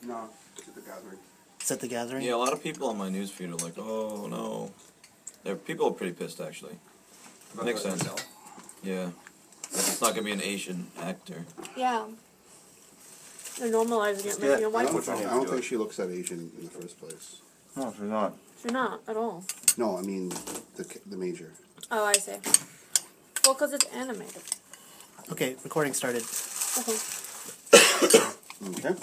No, it's at the gathering. It's at the gathering? Yeah, a lot of people on my newsfeed are like, oh no. People are pretty pissed actually. Makes sense. Yeah. Like, it's not gonna be an Asian actor. Yeah. They're normalizing it, making a white person. I don't think she looks that Asian in the first place. No, she's not. She's not at all. No, I mean the major. Oh, I see. Well, because it's animated. Okay, recording started. Okay. Okay.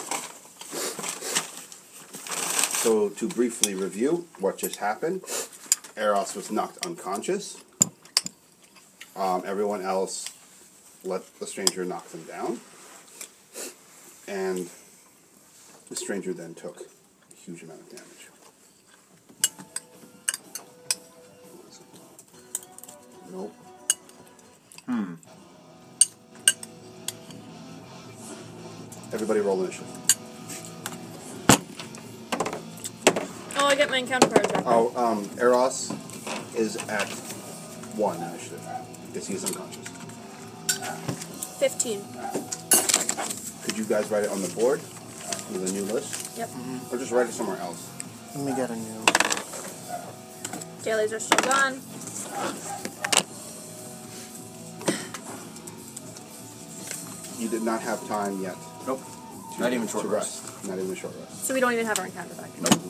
So, to briefly review what just happened, Eros was knocked unconscious. Everyone else let the stranger knock them down. And the stranger then took a huge amount of damage. Nope. Everybody roll initiative. Oh, I get my encounter cards back. Oh, Eros is at 1 initiative because he's unconscious. 15. Could you guys write it on the board with a new list? Yep. Or just write it somewhere else? Let me get a new... Dailies are still gone. You did not have time yet. Nope. Not even short rest. Not even a short rest. So we don't even have our encounter back. Nope.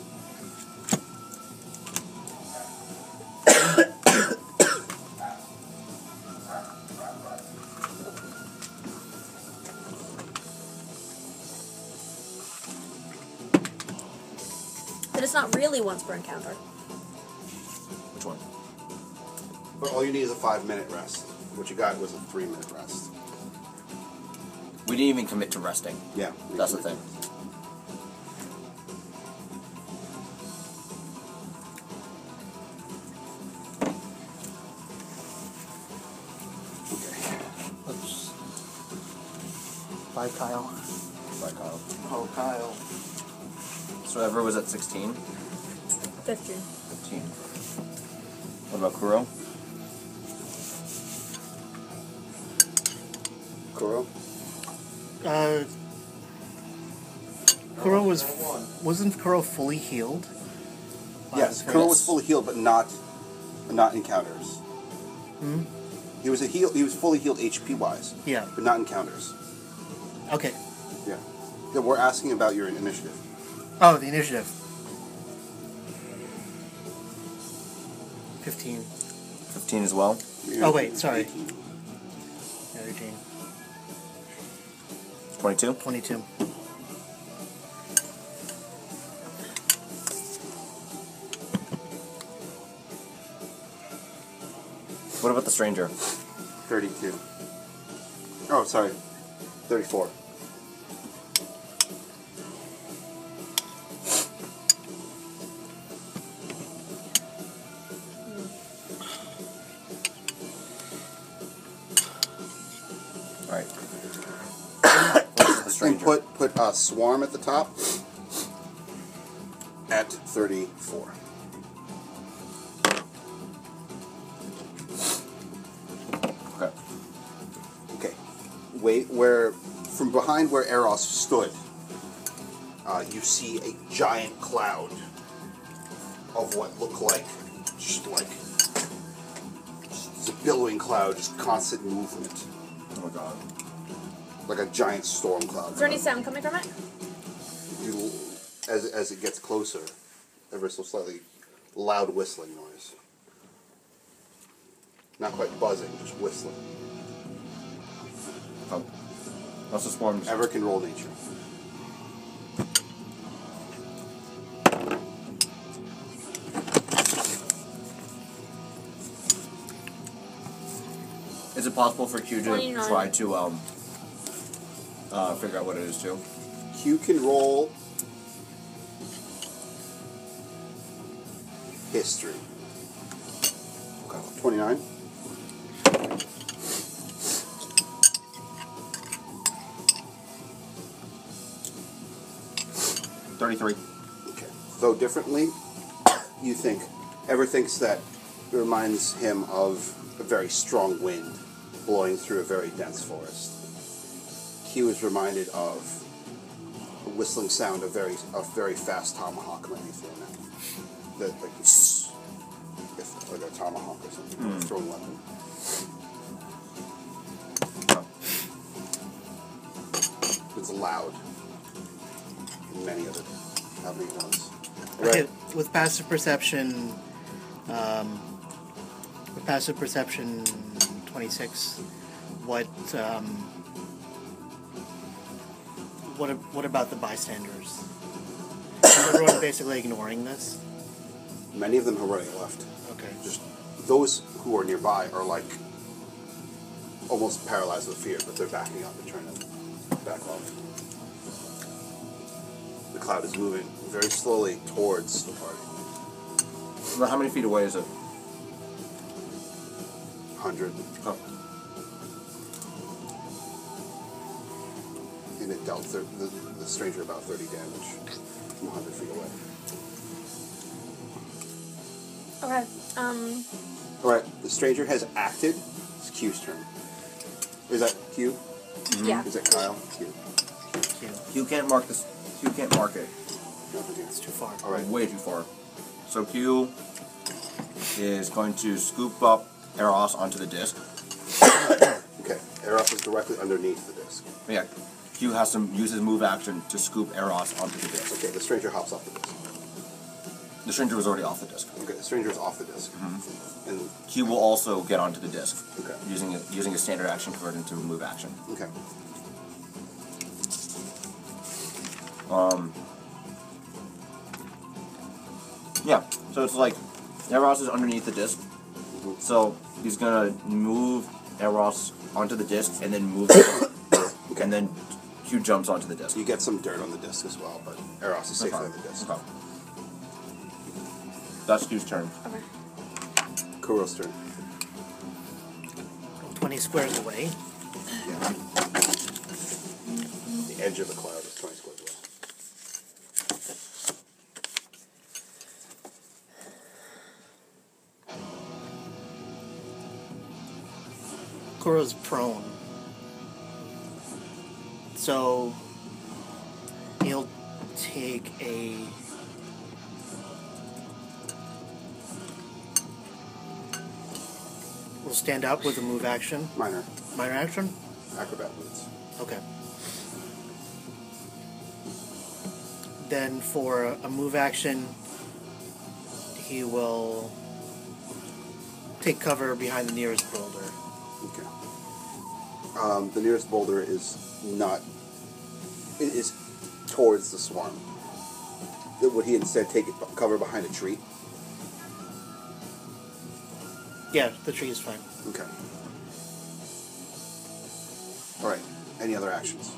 But it's not really once per encounter. Which one? But all you need is a 5-minute rest. What you got was a 3-minute rest. We didn't even commit to resting. Yeah. That's the thing. Okay. Oops. Bye, Kyle. Bye, Kyle. Oh, Kyle. So Ever was at 16? 15. 15. What about Kuro? Kuro? Kuro wasn't Kuro fully healed? Yes, Kuro was fully healed, but not encounters. Hmm? He was fully healed HP wise. Yeah. But not encounters. Okay. Yeah. Yeah, we're asking about your initiative. Oh, the initiative. 15. 15 as well? Oh, wait, sorry. 18. Yeah, 18. 22? 22. What about the stranger? 32. Oh, sorry. 34. Alright. What's the And stranger? put Swarm at the top at 34. Okay. Okay. Wait, from behind where Eros stood, you see a giant cloud of what looked like just a billowing cloud, just constant movement, Oh my god. like a giant storm cloud. Is there any sound coming from it? You, as it gets closer, ever so slightly loud whistling noise. Not quite buzzing, just whistling. Oh. What's the swarms? Ever can roll nature. Is it possible for Q to 29. try to figure out what it is too? Q can roll history. Okay. 29. $33. Okay. Though differently, you think, Ever thinks that it reminds him of a very strong wind blowing through a very dense forest. Q is reminded of a whistling sound, a very fast tomahawk might be thrown out. That like like a tomahawk or something, a thrown weapon. It's loud. Many of it happening at once. Okay, Right. with passive perception, 26. What about the bystanders? Is everyone basically ignoring this? Many of them are running left. Okay. Just those who are nearby are like almost paralyzed with fear, but they're backing up and trying to back off. The cloud is moving very slowly towards the party. Well, how many feet away is it? 100. Oh. And it dealt the stranger about 30 damage from 100 feet away. Okay. Alright, the stranger has acted. It's Q's turn. Is that Q? Yeah. Is that Kyle? Q. You can't mark this. You can't mark it. Nothing here. It's too far. Alright. Way too far. So Q is going to scoop up Eros onto the disc. Okay. Eros is directly underneath the disc. Yeah. Q has to use his move action to scoop Eros onto the disc. Okay, the stranger hops off the disc. The stranger was already off the disc. Okay, the stranger is off the disc. And Q will also get onto the disc. Okay. Using a standard action converted into a move action. okay. Yeah. So it's like Eros is underneath the disc. So he's gonna move Eros onto the disc and then move it. And then Q jumps onto the disc. You get some dirt on the disc as well, but Eros is safer on the disc. Okay. That's Q's turn. Okay. Kuro's turn. 20 squares away. Yeah. The edge of the cloud is 20 squares away. Kuro's prone. So he'll take a we'll stand up with a move action. Minor. Minor action? Acrobat moves. Okay. Then for a move action, he will take cover behind the nearest boulder. Okay. The nearest boulder is not. It is towards the swarm. Would he instead take cover behind a tree? Yeah, the tree is fine. Okay. All right. Any other actions?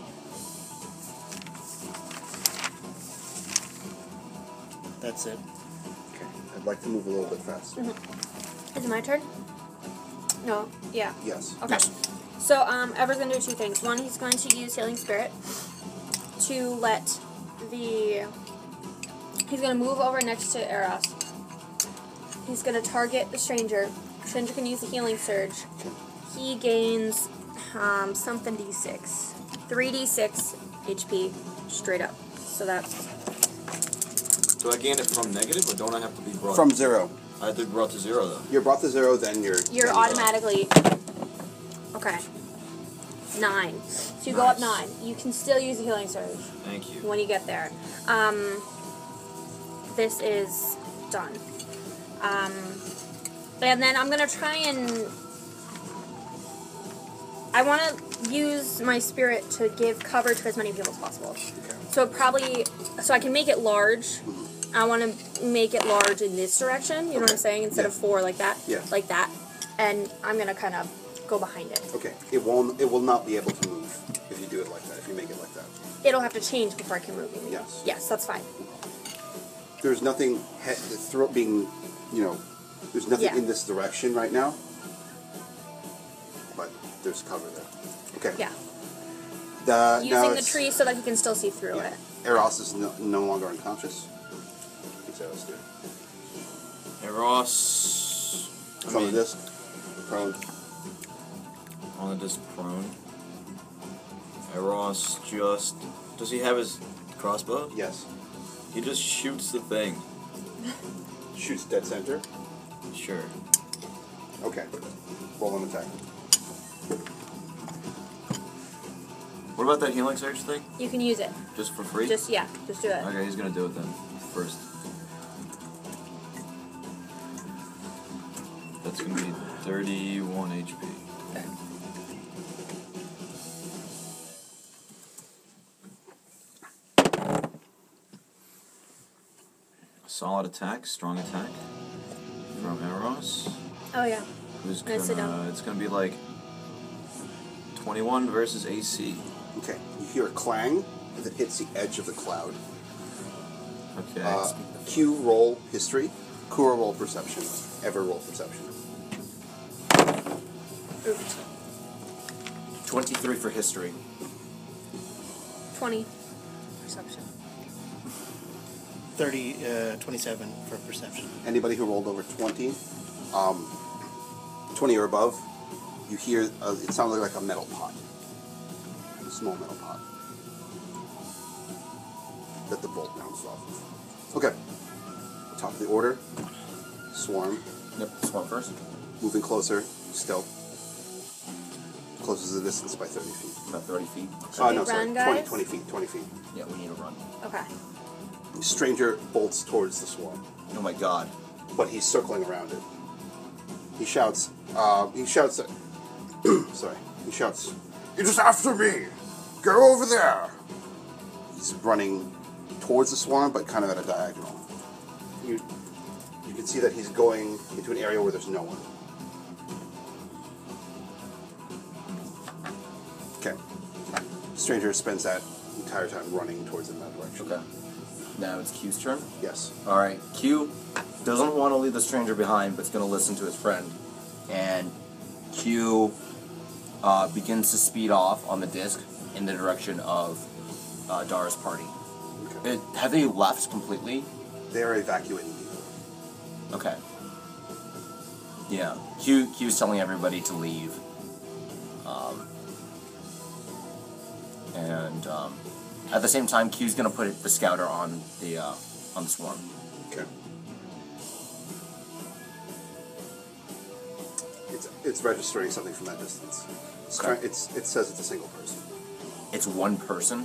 That's it. Okay. I'd like to move a little bit faster. Is it my turn? No. Yeah. Yes. Okay. So, Ever's gonna do two things. One, he's going to use Healing Spirit to let the... He's gonna move over next to Eros. He's gonna target the stranger. Stranger can use the Healing Surge. He gains something d6. 3d6 HP straight up. So that's... Do I gain it from negative, or don't I have to be brought? From 0. I have to be brought to 0 though. You're brought to 0, then you're. You're then automatically... Okay. 9. So you go up 9. You can still use the Healing Surge Thank you. when you get there. This is done. And then I'm going to try and... I want to use my spirit to give cover to as many people as possible. Okay. So probably... So I can make it large. I want to make it large in this direction. You know what I'm saying? Instead of 4 like that. Yeah. Like that. And I'm going to kind of go behind it. Okay. It will not be able to move if you do it like that. If you make it like that. It'll have to change before I can move. You mean? Yes. Yes, that's fine. There's nothing being, there's nothing Yeah. in this direction right now. But there's cover there. Okay. Yeah. Now Using the it's- tree so that you can still see through Yeah. it. Eros is no longer unconscious. What's Eros do? Eros. It's on the disc. Prone. On the disc prone. Eros just... Does he have his crossbow? Yes. He just shoots the thing. Shoots dead center. Sure. Okay. Roll an attack. What about that healing surge thing? You can use it. Just for free? Just do it. Okay, he's gonna do it then. First. That's gonna be 31 HP. Solid attack, strong attack from Eros. Oh yeah. Who's Nice to gonna? know. It's gonna be like 21 versus AC. Okay. You hear a clang as it hits the edge of the cloud. Okay. Q roll history. Kura roll perception. Ever roll perception. Oops. 23 for history. 20. Perception. 27 for perception. Anybody who rolled over 20, 20 or above, you hear, it sounds like a metal pot. A small metal pot. That the bolt bounced off of. Okay. Top of the order. Swarm. Yep, swarm first. Moving closer. Stealth. Closes the distance by 30 feet. About 30 feet. Oh, no, Run, sorry. guys? 20 feet. 20 feet. Yeah, we need to run. Okay. Stranger bolts towards the swarm, Oh my god. but he's circling around it. He shouts, sorry, he shouts, "It is after me! Go over there!" He's running towards the swarm, but kind of at a diagonal. You can see that he's going into an area where there's no one. Okay. Stranger spends that entire time running towards in that direction. Okay. Now it's Q's turn. Yes. Alright, Q doesn't want to leave the stranger behind, but is going to listen to his friend. And Q begins to speed off on the disc in the direction of Dara's party. Okay. Have they left completely? They're evacuating people. Okay. Yeah. Q's telling everybody to leave. At the same time, Q's gonna put the scouter on the swarm. Okay. It's registering something from that distance. Okay. It says it's a single person. It's one person.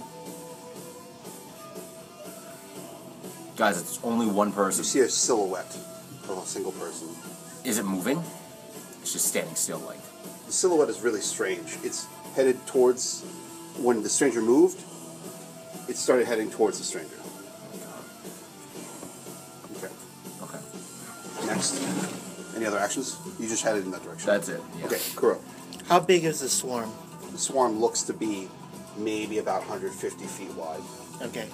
Guys, it's only one You person. see a silhouette of a single person. Is it moving? It's just standing still, like. The silhouette is really strange. It's headed towards... When the stranger moved, it started heading towards the stranger. Okay. Okay. Next. Any other actions? You just headed in that direction. That's it. Yeah. Okay, Kuro. How big is the swarm? The swarm looks to be maybe about 150 feet wide. Okay.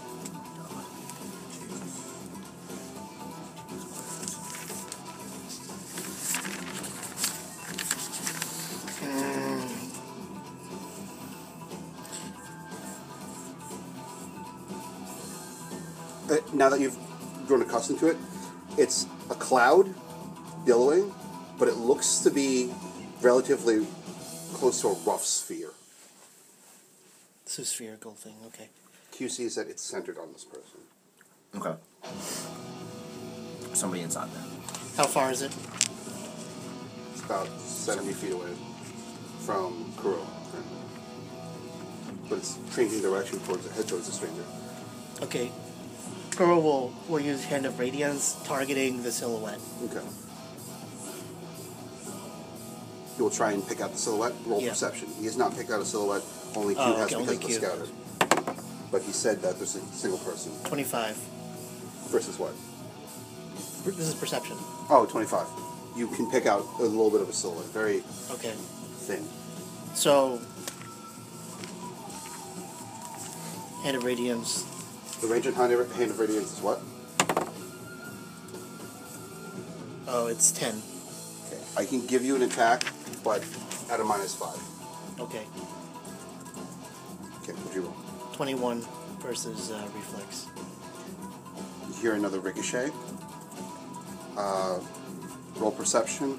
Now that you've grown accustomed to it, it's a cloud billowing, but it looks to be relatively close to a rough sphere. It's a spherical thing, okay. Q sees that it's centered on this person. Okay. Somebody inside there. How far is it? It's about 70 feet away from Kuro. But it's changing direction towards the stranger. Okay. Kuro will use Hand of Radiance, targeting the silhouette. Okay. He will try and pick out the silhouette. Roll Yeah. perception. He has not picked out a silhouette. Only Q Oh, has okay, because only of the Q. scouter. But he said that there's a single person. 25. Versus what? This is perception. Oh, 25. You can pick out a little bit of a silhouette. Very Okay. thin. So, Hand of Radiance. The range and hand of radiance is what? Oh, it's 10. Okay. I can give you an attack, but at a -5. Okay. Okay, what'd you roll? 21 versus reflex. You hear another ricochet. Roll perception,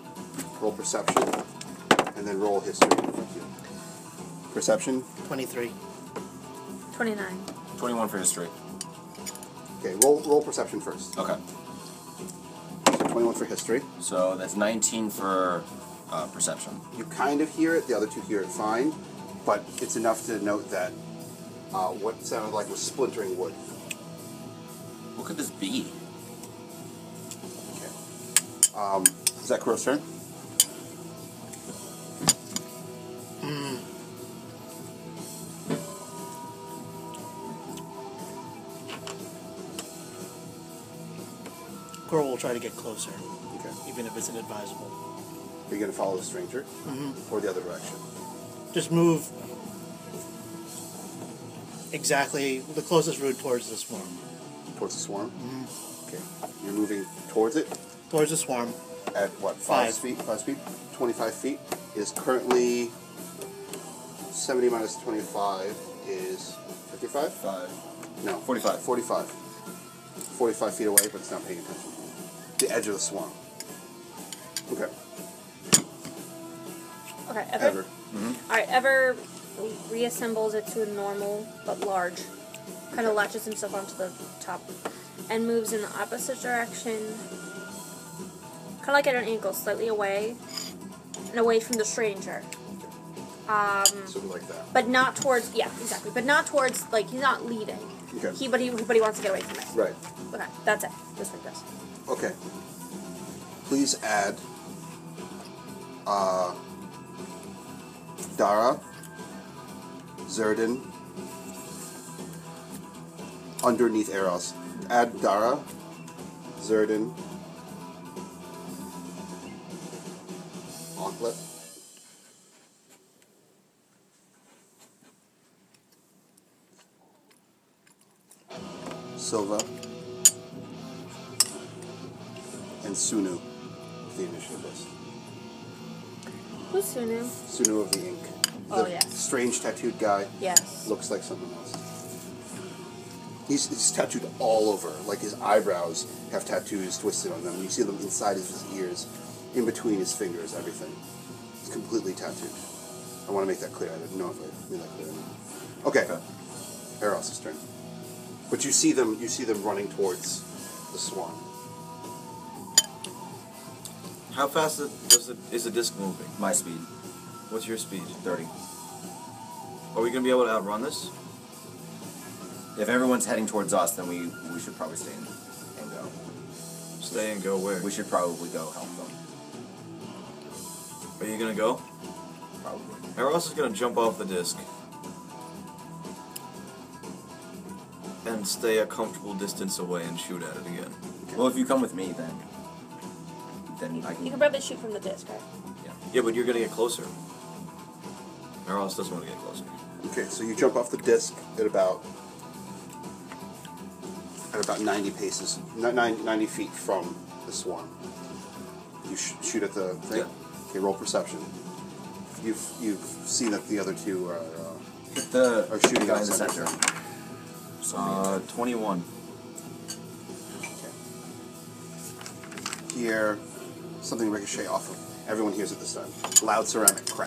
and then roll history. Perception, 23. 29. 21 for history. Okay, roll perception first. Okay. So 21 for history. So that's 19 for perception. You kind of hear it. The other two hear it fine, but it's enough to note that what sounded like was splintering wood. What could this be? Okay. Is that Kuro's turn? Kuro will try to get closer, Okay. even if it's inadvisable. Are you going to follow the stranger? Or the other direction? Just move exactly the closest route towards the swarm. Towards the swarm? Okay. You're moving towards it Towards the swarm. at what? 5 feet? 5 feet? 25 feet is currently 70 minus 25 is 55? 5. No. 45. 45. 45 feet away, but it's not paying attention. The edge of the swarm. Okay. Okay, Ever. Alright, Ever reassembles it to a normal but large. Kind of latches himself onto the top and moves in the opposite direction. Kind of like at an angle, slightly away. And away from the stranger. Something like that. But not towards, yeah, exactly. But not towards, like, he's not leaving. Okay. But he wants to get away from it. Right. Okay, that's it. Just like this. Okay. Please add Dara, Zerdin, underneath Eros. Add Dara, Zerdin, Anklet, Silva, and Sunu of the initiative list. Who's Sunu? Sunu of the Ink. Oh, The yes. strange tattooed guy. Yes. Looks like someone else. He's tattooed all over. Like his eyebrows have tattoos twisted on them. You see them inside of his ears, in between his fingers, everything. It's completely tattooed. I want to make that clear. I didn't know if I made that clear or not. Okay. Eros' turn. But you see them running towards the swan. How fast is the disc moving? My speed. What's your speed? 30. Are we gonna be able to outrun this? If everyone's heading towards us, then we should probably stay and go. Stay and go where? We should probably go help them. Are you gonna go? Probably. Eros is gonna jump off the disc and stay a comfortable distance away and shoot at it again. Well, if you come with me, then I can. You can probably shoot from the disc, right? Yeah, but you're gonna get closer. Eros doesn't want to get closer. Okay, so you jump off the disc at about 90 paces, 90 feet from the swan. You shoot at the thing? Yeah. Okay, roll perception. You've seen that the other two are Hit the Or shooting guy at in the center. center. 21. hear something ricochet off of. Everyone hears it this time. Loud ceramic crack.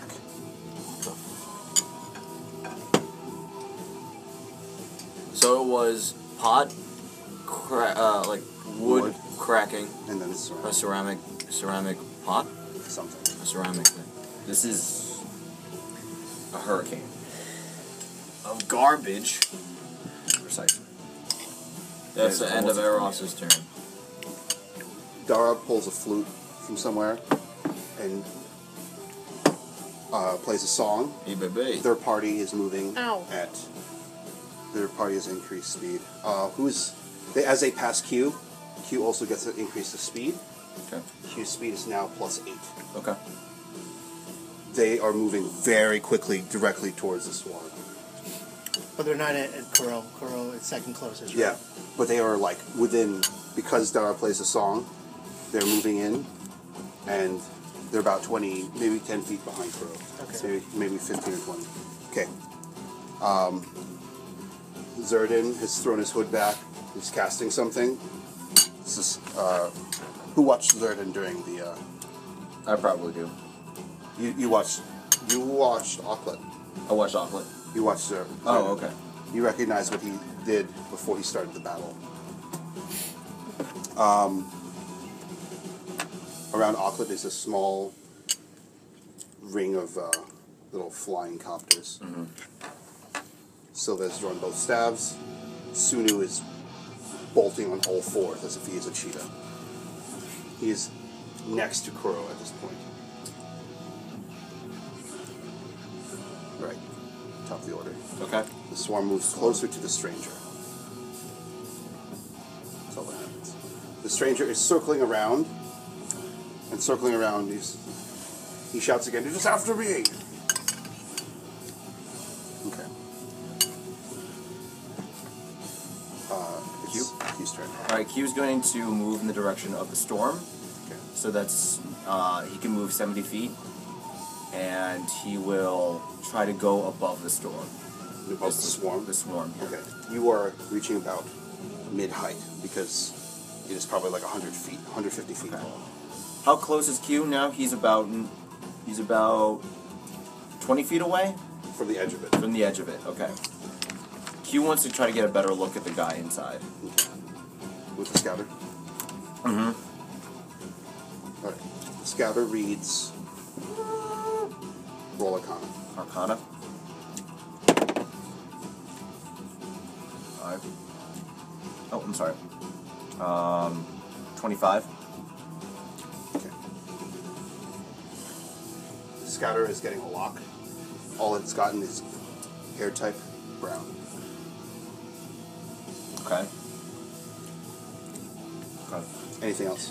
So it was pot, like wood, Wood. cracking, And then it's a ceramic. ceramic pot, Something. a ceramic thing. This is a hurricane. Of garbage. Precisely. That's the It's end of almost Eros' turn. Dara pulls a flute from somewhere and plays a song. Hey, baby. Their party is moving Ow. at. Their party has increased speed. As they pass Q, Q also gets an increase of speed. Okay. Q's speed is now +8. Okay. They are moving very quickly directly towards the swarm. But they're not at Kuro. Kuro is second closest. Right? Yeah, but they are like within, because Dara plays a song, they're moving in, and they're about 20, maybe 10 feet behind Kuro. Okay. Maybe 15 or 20. Okay. Zerdin has thrown his hood back. He's casting something. This is, who watched Zerdin during the? I probably do. You watched Auklet. I watched Auckland. You watched Zerdin. Oh, okay. You recognize what he did before he started the battle. Around Auckland is a small ring of little flying copters. Silva has drawn both stabs. Sunu is bolting on all fours as if he is a cheetah. He is next to Kuro at this point. Right. Top of the order. Okay. The swarm moves closer to the stranger. That's all that happens. The stranger is circling around. And circling around, he shouts again, "You're just after me!" Okay. It's Q's turn. Alright, Q's going to move in the direction of the storm. Okay. So that's, he can move 70 feet. And he will try to go above the storm. Above the swarm? The swarm. Okay. You are reaching about mid-height because it is probably like 100 feet, 150 feet Okay. tall. How close is Q now? He's about 20 feet away From the edge of it. from the edge of it. Okay. Q wants to try to get a better look at the guy inside. Okay. With the scouter. Mm-hmm. Alright. The scouter reads Roll Arcana. Arcana. 5. Oh, I'm sorry. 25. Okay. The scouter is getting a lock. All it's gotten is hair type brown. Okay. Okay. Anything else?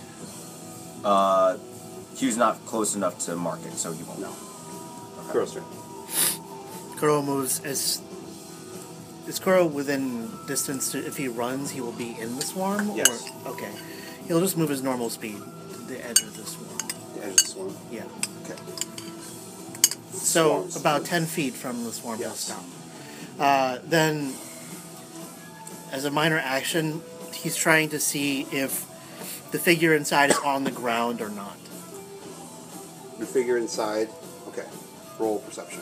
Q's not close enough to mark it, so he won't. No. Kuro's turn. Kuro moves as... Is Kuro within distance to... If he runs, he will be in the swarm? Yes. Or, okay. He'll just move his normal speed to the edge of the swarm. The edge of the swarm. Yeah. Okay. So, Swarms. about 10 feet from the swarm he'll Yes. stop. Then, as a minor action, he's trying to see if the figure inside is on the ground or not. The figure inside. Okay. Roll perception.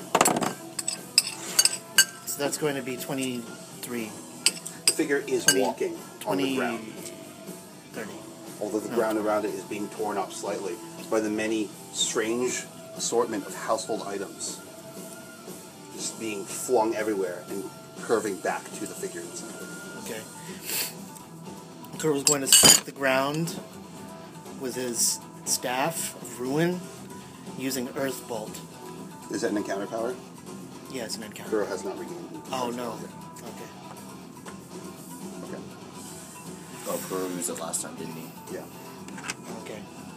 So that's going to be 23, The figure is 20, walking on 20, the ground, 30. although the ground around it is being torn up slightly by the many strange assortment of household items just being flung everywhere and curving back to the figure inside. Okay. Kuro's going to strike the ground with his staff of ruin using Earth Bolt. Is that an encounter power? Yeah, it's an encounter. Kuro has not regained. Oh, no. Okay. Okay. Oh, Kuro used it last time, didn't he? Yeah. Okay.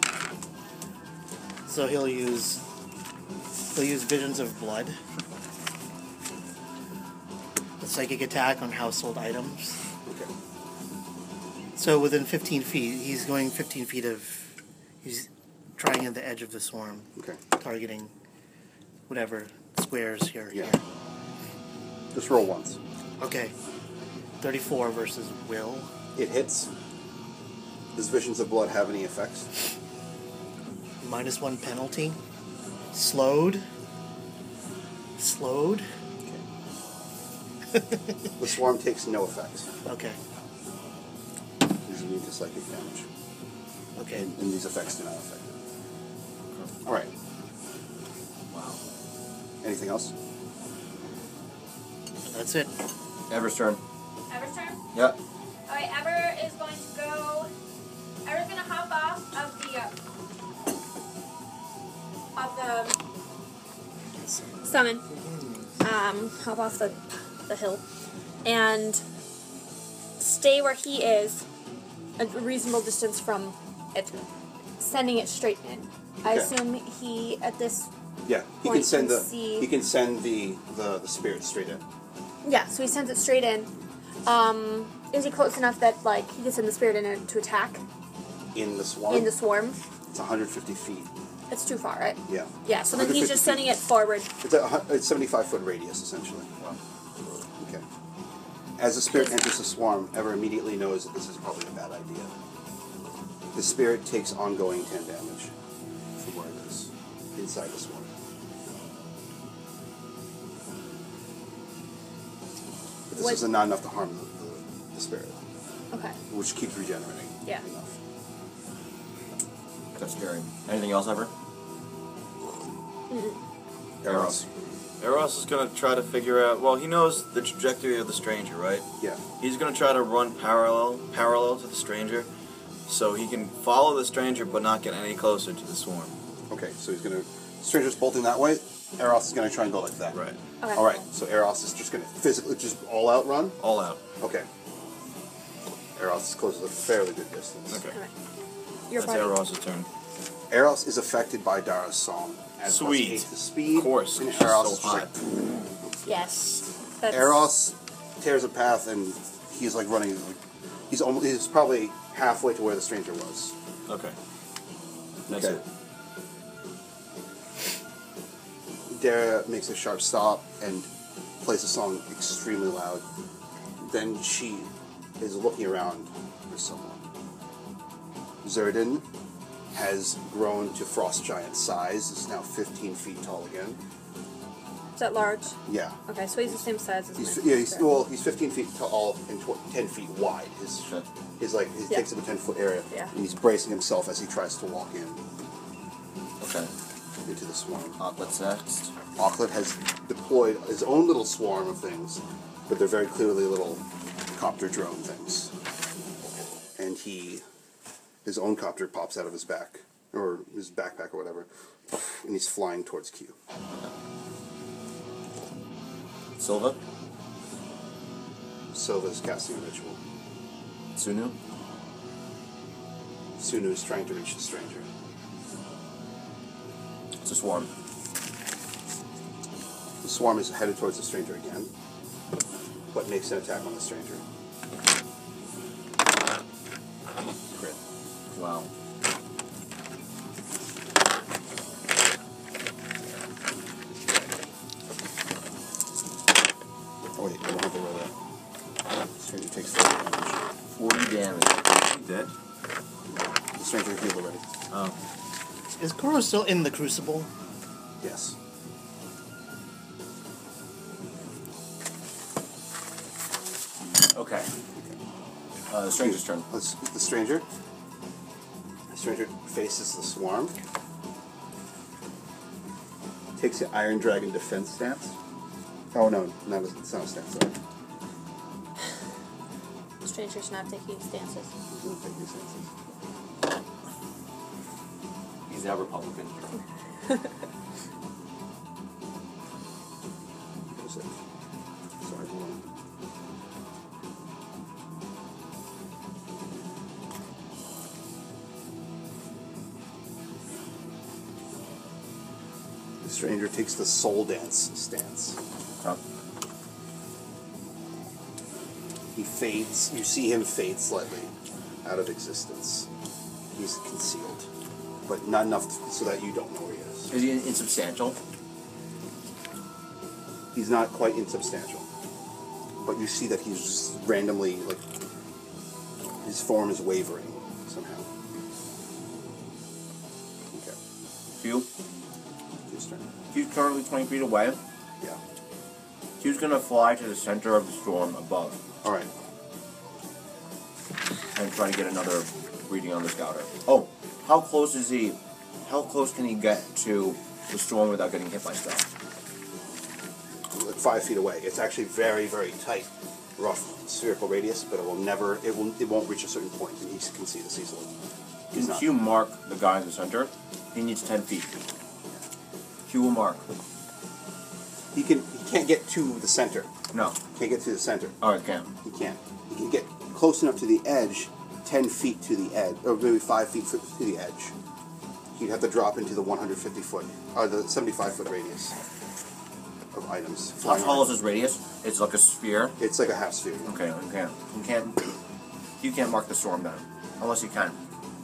So he'll use Visions of Blood. A psychic attack on household items. Okay. So within 15 feet, he's going 15 feet he's trying at the edge of the swarm, Okay. targeting whatever squares here. Yeah. Here. Just roll once. Okay. 34 versus Will. It hits. Does Visions of Blood have any effects? -1 penalty. Slowed. The swarm takes no effect. Okay. He's immune to psychic damage. Okay. And these effects do not affect it. Alright. Wow. Anything else? That's it. Ever's turn. Ever's turn? Yeah. Alright, Ever is going to go. Ever's going to hop off of the summon. Hop off the hill. And stay where he is, a reasonable distance from it, sending it straight in. I Okay. assume he, at this. Yeah. He Point can send to the see- he can send the spirit straight in. Yeah, so he sends it straight in. Is he close enough that, like, he can send the spirit in to attack In the swarm? in the swarm? It's 150 feet. It's too far, right? Yeah. Yeah, so then he's 150 just sending feet. it forward. It's 75-foot radius, essentially. Okay. As the spirit enters the swarm, Ever immediately knows that this is probably a bad idea. The spirit takes ongoing 10 damage from where it is, inside the swarm. But this What- is not enough to harm the spirit. Okay. which keeps regenerating. Yeah. Enough. That's scary. Anything else ever? Eros. Eros is gonna try to figure out. Well, he knows the trajectory of the stranger, right? Yeah. He's gonna try to run parallel to the stranger, so he can follow the stranger but not get any closer to the swarm. Okay, so he's gonna. Stranger's bolting that way. Eros is gonna try and go like that. Right. Okay. All right. So Eros is just gonna physically just all out run. All out. Okay. Eros closes a fairly good distance. Okay. Alright. Your That's party. Eros' turn. Eros is affected by Dara's song. Adds plus Sweet. 8 to speed. Of course. And She's Eros so is just hot. like, Yes. That's, Eros tears a path and he's like running. He's probably halfway to where the stranger was. Okay. That's Okay. it. Dara makes a sharp stop and plays the song extremely loud. Then she is looking around for someone. Zerdin has grown to frost giant size. Is now 15 feet tall again. Is that large? Yeah. Okay, so he's the same size as He's, me. yeah, he's 15 feet tall and 10 feet wide. He Yeah. takes up a 10-foot area, Yeah. and he's bracing himself as he tries to walk in Okay. into the swarm. What's next? Auckland has deployed his own little swarm of things, but they're very clearly little copter drone things. And his own copter pops out of his back, or his backpack or whatever, and he's flying towards Q. Silva? Silva's casting a ritual. Sunu? Sunu is trying to reach the stranger. It's a swarm. The swarm is headed towards the stranger again, but makes an attack on the stranger. Crit. Wow. Oh wait, I don't have to roll that. The stranger takes 40 damage. 40 damage. He dead? The stranger healed already. Oh. Is Kuro still in the crucible? Yes. Okay. The stranger's turn. The stranger. The stranger faces the swarm. Takes the Iron Dragon defense stance. Oh no, it's not a stance. Sorry. Stranger's not taking stances. He's not taking stances. He's a Republican. What's it? Sorry, hold on. The stranger takes the soul dance stance. Huh? He fades. You see him fade slightly out of existence. He's concealed, but not enough so that you don't know where he is. Is he insubstantial? He's not quite insubstantial, but you see that he's just randomly, like, his form is wavering somehow. Okay, Q? his turn. Q's currently 20 feet away. Yeah. Q's gonna fly to the center of the storm above All right. and try to get another reading on the scouter. Oh, how close is he? How close can he get to the storm without getting hit by stuff? Like 5 feet away. It's actually very, very tight, rough spherical radius, but it won't reach a certain point, and he can see this easily. He's Can not. Q mark the guy in the center? He needs 10 feet. Q will mark. He can't get to the center. No. Can't get to the center. Oh, it can. He can't. He can get close enough to the edge, 10 feet to the edge, or maybe 5 feet to the edge. He'd have to drop into the 150 foot, or the 75 foot radius of items. How flying tall is around. his radius? It's like a sphere. It's like a half sphere. Okay, you can't mark the storm then. Unless you can.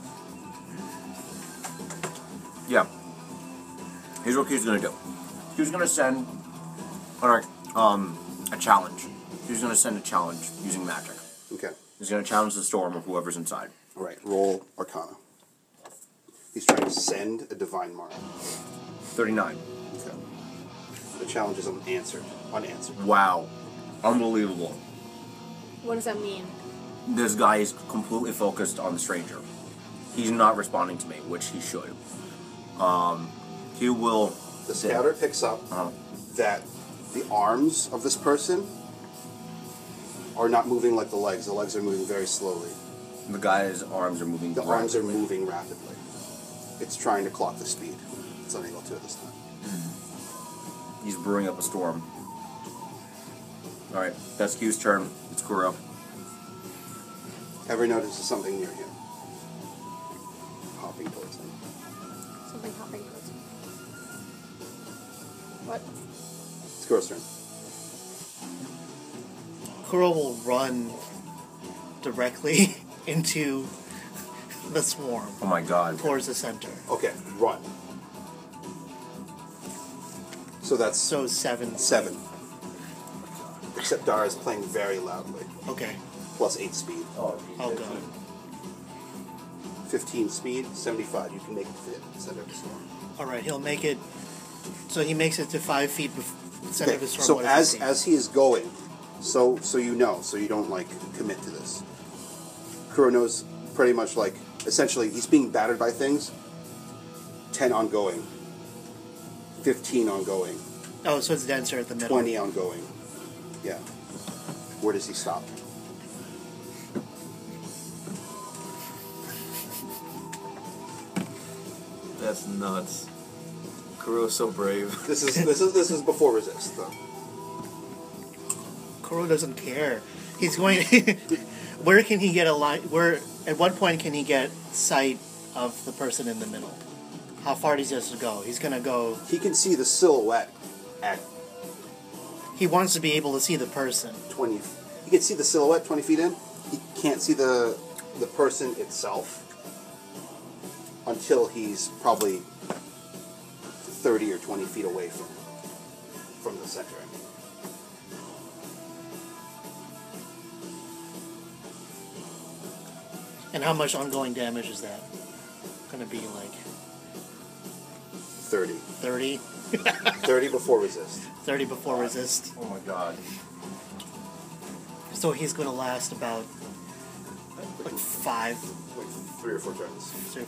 Yeah. Here's what Q's gonna do. Q's gonna send a challenge. Q's gonna send a challenge using magic. Okay. He's gonna challenge the storm of whoever's inside. All right. Roll Arcana. He's trying to send a divine mark. 39. Okay. The challenge is unanswered. Unanswered. Wow. Unbelievable. What does that mean? this guy is completely focused on the stranger. He's not responding to me, which he should. He will. The scouter picks up that the arms of this person are not moving like the legs. The legs are moving very slowly. The guy's arms are moving. The arms are moving rapidly. It's trying to clock the speed. It's unable to at this time. He's brewing up a storm. Alright, that's Q's turn. It's Kuro. Ever notices something near him? Hopping towards him. Something hopping towards him. What? It's Kuro's turn. Kuro will run directly into the swarm Oh my god. towards the center. Okay, run. So that's So 7. 7. Except Dara is playing very loudly. Okay, Plus 8 speed. Oh, I'll go. 15 speed, 75. You can make it fit center of the storm. Alright, he'll make it. So he makes it to 5 feet center of the storm. So What does he see? as he is going, so you know, so you don't like commit to this. Kuro knows pretty much like essentially he's being battered by things. 10 ongoing, 15 ongoing, Oh, so it's denser at the middle. 20 ongoing. Yeah. Where does he stop? That's nuts. Kuro's so brave. This is before resist though. Kuro doesn't care. He's going. Where can he get a line? Where at what point can he get sight of the person in the middle? How far does he have to go? He's gonna go. He can see the silhouette at He wants to be able to see the person. 20. He can see the silhouette 20 feet in. He can't see the person itself until he's probably 30 or 20 feet away from the center. I mean. And how much ongoing damage is that? Gonna be like 30. 30? 30 before resist. 30 before resist. Oh my god. So he's gonna last about like 5, Like 3 or 4 turns. so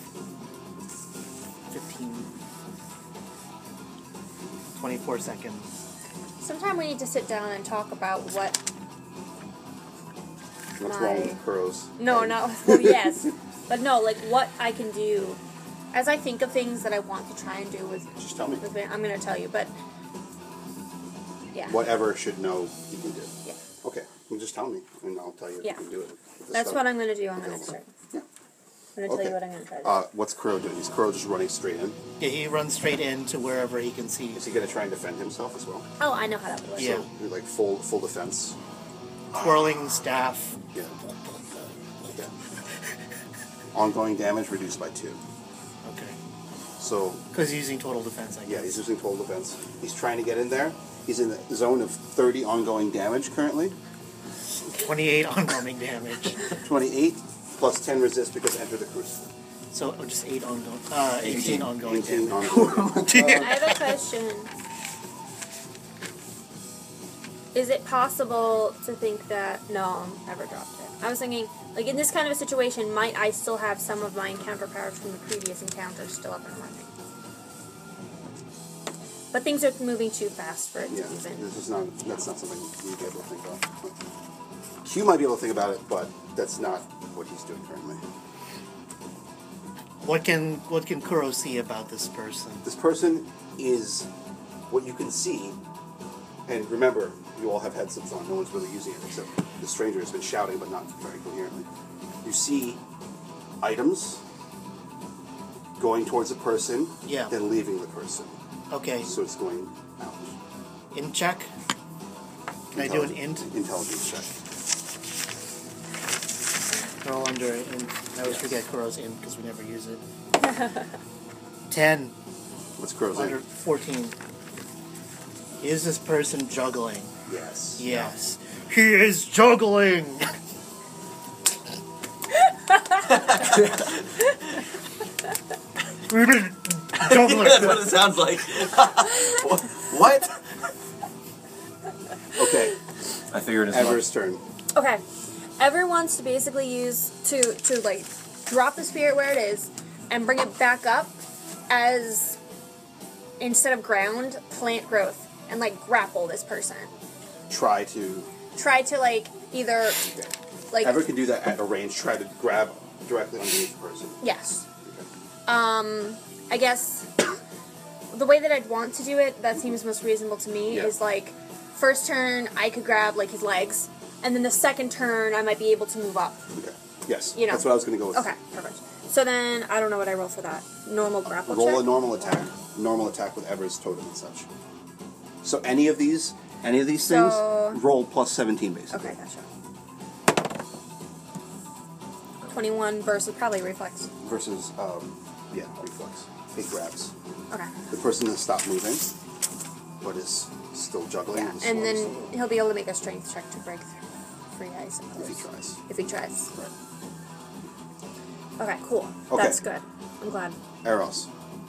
15, 24 seconds. Sometime we need to sit down and talk about what. What's My- wrong with Kuro's? No, not. Well, yes, but no, like what I can do. As I think of things that I want to try and do with. Just tell me. I'm gonna tell you, but. Yeah. Whatever should know he can do. Yeah. Okay. Well, just tell me, and I'll tell you if Yeah. you can do it. with the That's stuff. what I'm gonna do on the next turn. Yeah. I'm gonna tell Okay. you what I'm gonna try to do. What's Kuro doing? Is Kuro just running straight in? Yeah, he runs straight into wherever he can see. Is he going to try and defend himself as well? Oh, I know how that would work. Yeah. So, like full defense. Twirling staff. Yeah. Yeah. Ongoing damage reduced by 2. Okay. So Because he's using total defense, I guess. yeah, he's using total defense. He's trying to get in there. He's in the zone of 30 ongoing damage currently. 28 ongoing damage. 28 plus 10 resist because enter the crucible. So just 8 ongoing. 18 ongoing 18 damage. ongoing. I have a question. Is it possible to think that... No, never dropped it. I was thinking, like, in this kind of a situation, might I still have some of my encounter powers from the previous encounter still up and running? But things are moving too fast for it to Yeah, even... that's not something you'd be able to think about. Q might be able to think about it, but that's not what he's doing currently. What can Kuro see about this person? This person is what you can see, and remember, you all have headsets on. No one's really using it except the stranger has been shouting, but not very coherently. You see items going towards a person, Yeah. then leaving the person. Okay. So it's going out. Int check. Can I do an int? Intelligence check. Roll under int. I always forget Kuro's int because we never use it. 10. What's Crow's Under name? 14. Is this person juggling? Yes. Yes. He is juggling! Juggling! That's what it sounds like. What? Okay. I figured as much. Ever's turn. Okay. Ever wants to basically use to like drop the spirit where it is and bring it back up as, instead of ground, plant growth, and like grapple this person. Try to. Like either like Ever can do that at a range. Try to grab directly underneath the person. yes. I guess the way that I'd want to do it, that seems most reasonable to me, Yeah. is like first turn I could grab like his legs, and then the second turn I might be able to move up. Okay. Yes. You know. That's what I was going to go with. Okay, perfect. So then I don't know what I roll for that. Normal grapple Roll check. a normal attack. Normal attack with Ever's totem and such. So any of these things, So- roll plus 17 basically. Okay, gotcha. 21 versus probably reflex. Versus, reflex. It grabs. Okay. The person has stopped moving, but is still juggling. Yeah, with and the then sword, he'll be able to make a strength check to break free, I suppose. if he tries. If he tries. Right. Okay, cool. Okay. That's good. I'm glad. Eros,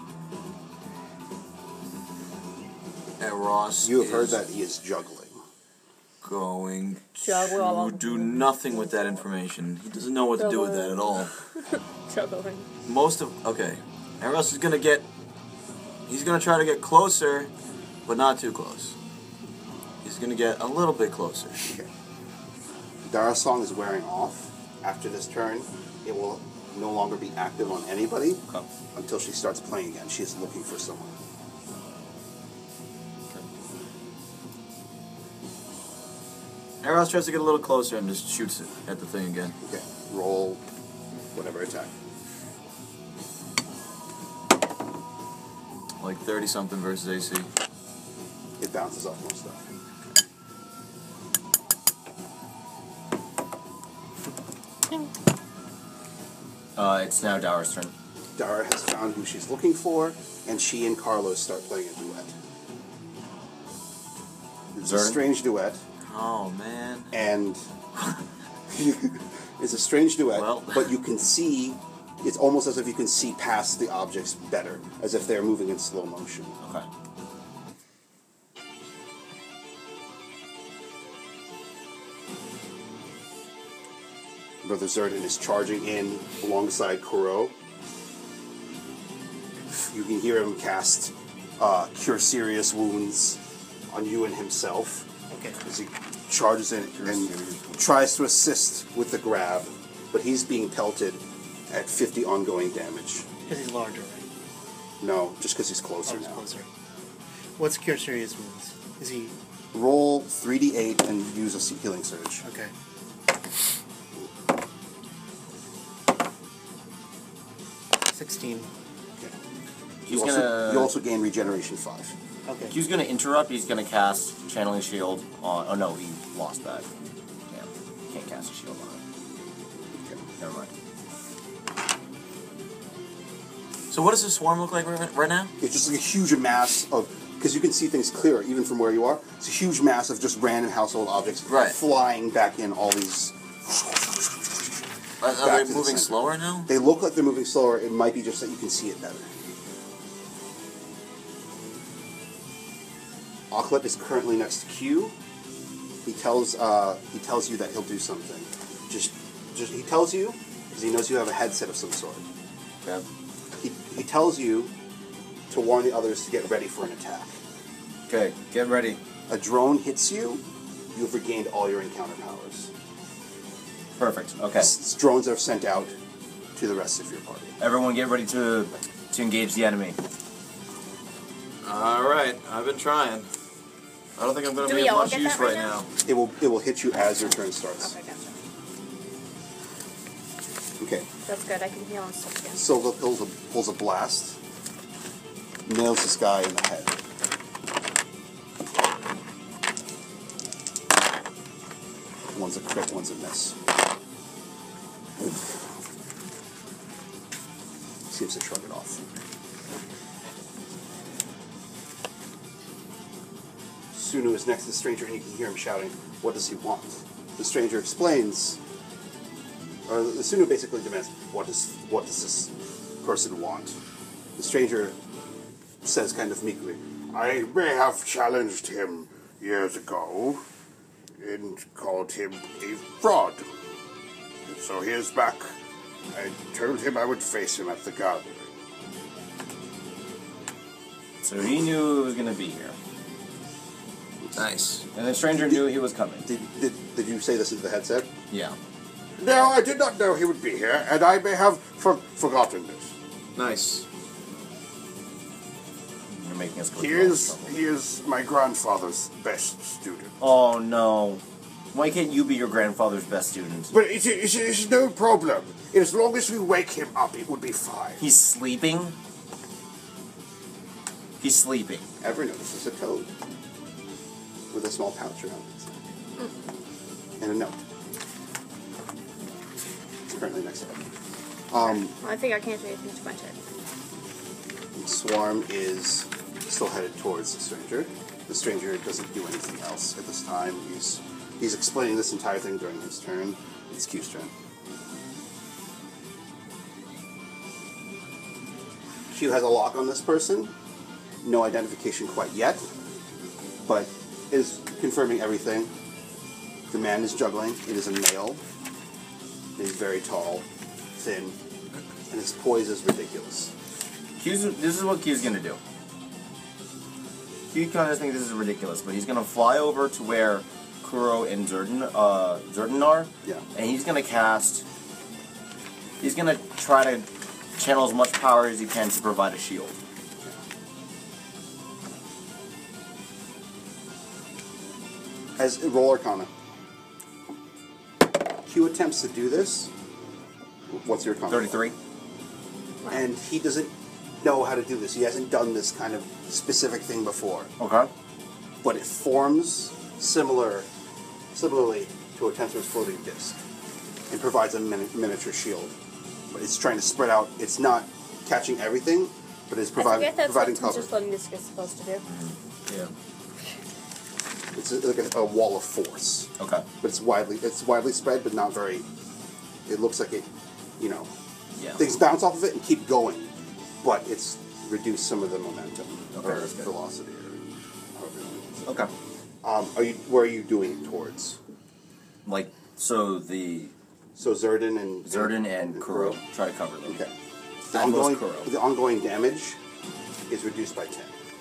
Eros you have heard is that he is juggling. going Juggle. to do nothing with that information. He doesn't know what to do with that at all. Juggling. Okay, Eros is gonna get. He's gonna try to get closer, but not too close. He's gonna get a little bit closer. Okay. Dara's song is wearing off. After this turn, it will no longer be active on anybody Okay. until she starts playing again. She is looking for someone. Eros tries to get a little closer and just shoots it at the thing again. Okay. Roll whatever attack. Like 30 something versus AC. It bounces off most stuff. It's now Dower's turn. Dara has found who she's looking for, and she and Carlos start playing a duet. It's a Zerdan? strange duet, Oh man. and it's a strange duet, Well. but you can see, it's almost as if you can see past the objects better, as if they're moving in slow motion. Okay. Brother Zerdan is charging in alongside Kuro. You can hear him cast Cure Serious Wounds on you and himself Okay. as he charges in and tries to assist with the grab, but he's being pelted at 50 ongoing damage. Because he's larger, right? No, just because he's Oh, closer he's now. closer. What's Cure Serious Wounds? Is he... Roll 3d8 and use a healing surge. Okay. $16. Okay. He's You gonna. you also gain regeneration 5. Okay. He's gonna interrupt. He's gonna cast Channeling Shield on. Oh no, he lost that. Damn, can't cast a shield on it. Okay. Never mind. So what does this swarm look like right now? It's just like a huge mass of, because you can see things clearer even from where you are. It's a huge mass of just random household objects Right. flying back in all these. Are Back to they the moving center. slower now? They look like they're moving slower. It might be just that you can see it better. Akhlep is currently next to Q. He tells you that he'll do something. Just he tells you because he knows you have a headset of some sort. Okay. He tells you to warn the others to get ready for an attack. Okay, get ready. A drone hits you, you've regained all your encounter powers. Perfect. Okay. Drones are sent out to the rest of your party. Everyone, get ready to engage the enemy. All right, I've been trying. I don't think I'm going Do to be we of all much get use that right right now? now. It will hit you as your turn starts. Okay, gotcha. Okay. That's good. I can heal and stuff again. Silva pulls a blast, nails this guy in the head. One's a crit, one's a miss. Seems to shrug it off. Sunu is next to the stranger and you can hear him shouting, "What does he want?" The stranger explains, or the Sunu basically demands, what does this person want? The stranger says kind of meekly, "I may have challenged him years ago and called him a fraud. So he is back. I told him I would face him at the gathering. So he knew it was going to be here. Nice. And the stranger knew he was coming. Did you say this into the headset? Yeah. No, I did not know he would be here, and I may have forgotten this. Nice. You're making us go He through all this is trouble. he is my grandfather's best student. Oh, no. Why can't you be your grandfather's best student? But it's no problem. As long as we wake him up, it would be fine. He's sleeping? He's sleeping. Ever notices a toad with a small pouch around it and a note. It's currently next to him. Well, I think I can't do anything to bunch it. Swarm is still headed towards the stranger. The stranger doesn't do anything else at this time. He's explaining this entire thing during his turn. It's Q's turn. Q has a lock on this person. No identification quite yet, but is confirming everything. The man is juggling. It is a male. He's very tall, thin, and his poise is ridiculous. This is what Q's gonna do. Q kind of thinks this is ridiculous, but he's gonna fly over to where Kuro and Zerdan are, Yeah. and he's gonna cast. He's gonna try to channel as much power as he can to provide a shield. As roll Arcana. Q attempts to do this. What's your Arcana? 33. And he doesn't know how to do this. He hasn't done this kind of specific thing before. Okay. But it forms similarly to a Tensor's floating disc and provides a miniature shield. But it's trying to spread out. It's not catching everything, but it's I providing forget that's what cover. Tensor's floating disc is supposed to do. Yeah. It's like a wall of force. Okay. But it's widely spread, but not very. It looks like it, Yeah. things bounce off of it and keep going, but it's reduced some of the momentum Okay, or that's good. velocity or however you want to say. Okay. Where are you doing it towards? So the So Zerdan and Zerdan and Kuro try to cover them. Okay. At most Kuro. The ongoing damage is reduced by 10.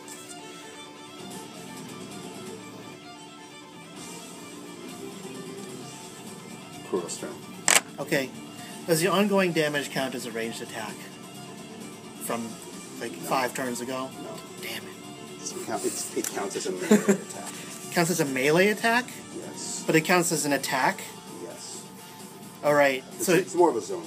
Kuro's turn. Okay. Does the ongoing damage count as a ranged attack? From, 5 turns ago? No. Damn it. It counts as a melee attack. Counts as a melee attack? Yes. But it counts as an attack? Yes. Alright, It's more of a zone.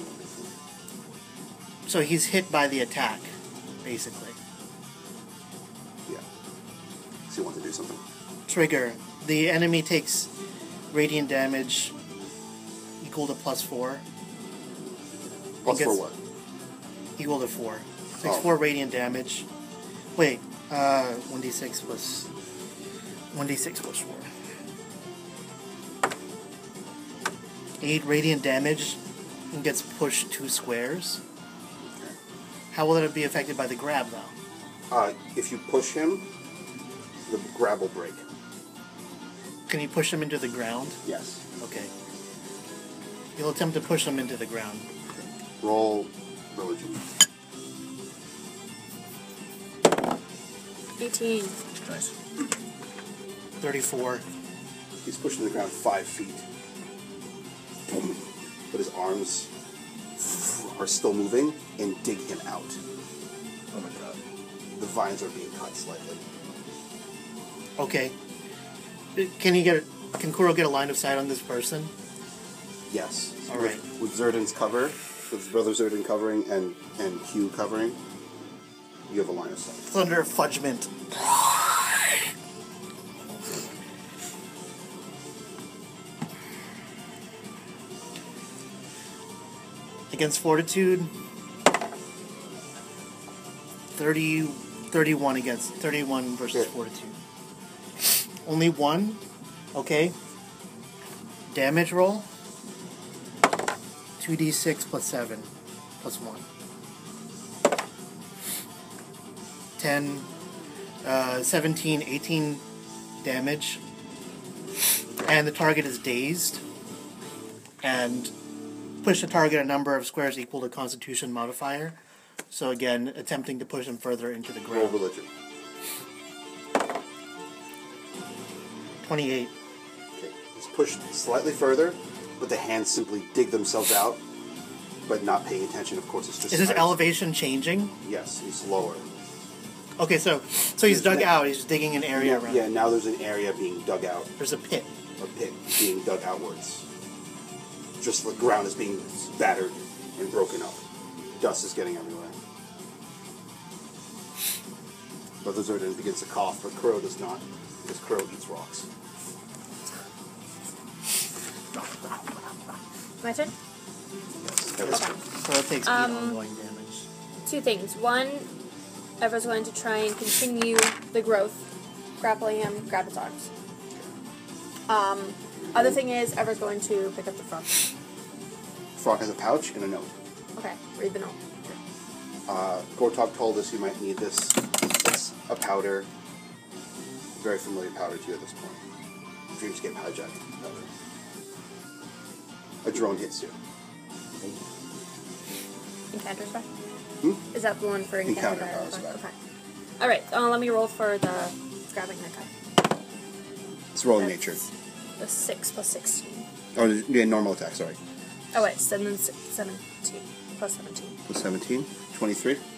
so he's hit by the attack, basically. Yeah. So you want to do something? Trigger. The enemy takes radiant damage equal to +4. Plus gets- for what? Equal to 4. Takes Oh. 4 radiant damage. Wait, 1d6 plus 4. 8 radiant damage and gets pushed 2 squares. How will it be affected by the grab, though? If you push him, the grab will break. Can you push him into the ground? Yes. Okay. You'll attempt to push him into the ground. Roll religion. 18. Nice. 34. He's pushing the ground 5 feet. But his arms are still moving and dig him out. Oh my god. The vines are being cut slightly. Okay. Can Kuro get a line of sight on this person? Yes. All right. With Zerdan's cover, with his brother Zerdan covering and Hugh covering, you have a line of sight. Thunder Fudgment. Against Fortitude, 31 against 31 versus Yeah. Fortitude. Only one. Okay. Damage roll. 2d6 plus 7 plus 1. 10, 17, 18 damage. And the target is dazed. And push the target a number of squares equal to Constitution modifier. So again, attempting to push him further into the Roll ground. religion. 28. Okay. He's pushed slightly further, but the hands simply dig themselves out, but not paying attention. Of course, it's just. Is his items. elevation changing? Yes, he's lower. Okay, so he's dug out. He's digging an area around. Yeah, now there's an area being dug out, There's a pit. a pit being dug outwards. Just the ground is being battered and broken up. Dust is getting everywhere. But the Zerdan begins to cough, but Crow does not, because Crow eats rocks. My turn? Yes. Okay. So it takes 8 ongoing damage. Two things. One, Ever's going to try and continue the growth, grappling him, grab his arms. Other thing is, Ever's going to pick up the frog. Frog has a pouch and a note. Okay, read the note. Gortok told us you might need this. It's a powder. Very familiar powder to you at this point. Dreamscape hijacking powder. A drone hits you. Encounter spell? Hmm? Is that the one for encounter Encounter spell? spell. Okay. Alright, let me roll for the grabbing that guy. It's rolling That's nature. The 6 plus 16. Oh, yeah, normal attack, sorry. Oh wait, 17 plus 17. Plus 17. 23. Okay.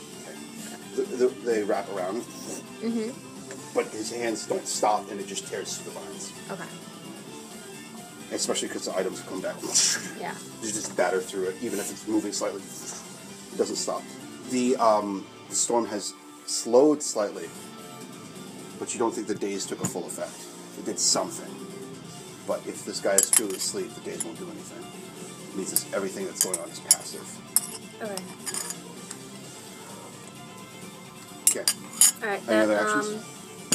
They wrap around. Mm-hmm. But his hands don't stop and it just tears through the vines. Okay. Especially because the items come back. Yeah. You just batter through it, even if it's moving slightly. It doesn't stop. The storm has slowed slightly, but you don't think the daze took a full effect. It did something. But if this guy is truly asleep, the daze won't do anything. It means that everything that's going on is passive. Okay. Okay. Alright, Any other actions?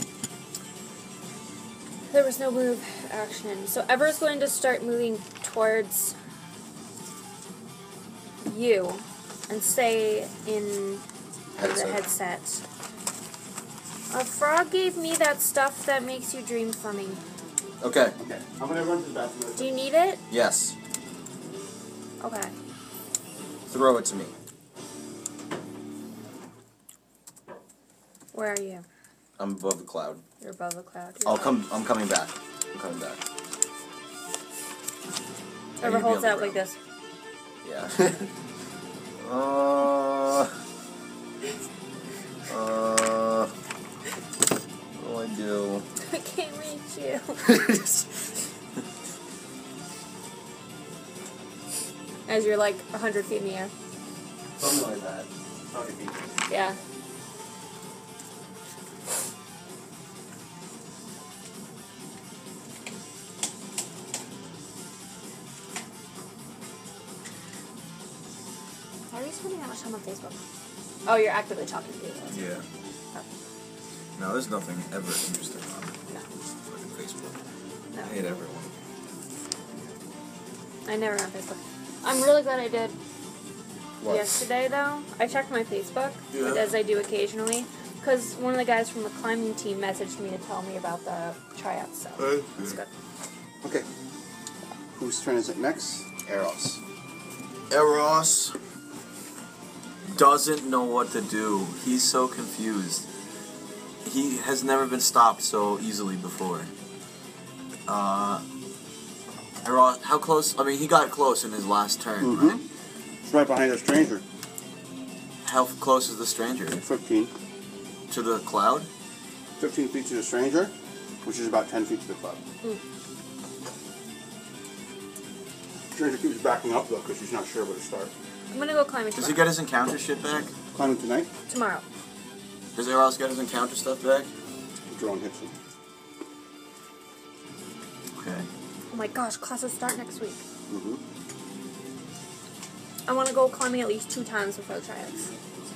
There was no move action. So Ever's going to start moving towards you and say in the headset. A frog gave me that stuff that makes you dream funny. Okay. Okay. I'm gonna run to the bathroom. Do you need it? Yes. Okay. Throw it to me. Where are you? I'm above the cloud. You're above the cloud. I'm coming back. I'm coming back. Ever you'd be holds on the out like ground. this. Yeah. What do I do? I can't reach you. As you're like 100 feet in the air. Something like that. Yeah. Why are you spending that much time on Facebook? Oh, you're actively talking to people. Yeah. Oh, No, there's nothing ever interesting on no. fucking Facebook. No. I hate everyone. I never on Facebook. I'm really glad I did What? yesterday, though. I checked my Facebook, Yeah. as I do occasionally, because one of the guys from the climbing team messaged me to tell me about the tryouts, so it's good. Okay. Whose turn is it next? Eros. Eros doesn't know what to do. He's so confused. He has never been stopped so easily before. Eros, how close? I mean, he got close in his last turn, right? It's right behind the stranger. How close is the stranger? 15. To the cloud? 15 feet to the stranger, which is about 10 feet to the cloud. Stranger keeps backing up, though, because she's not sure where to start. I'm gonna go climbing Does he tomorrow. get his encounter shit back? Climbing tonight, Tomorrow. Does Eros get his encounter stuff back? the drone hits him. Okay. Oh my gosh, classes start next week. Mm-hmm. I want to go climbing at least 2 times before the tryouts.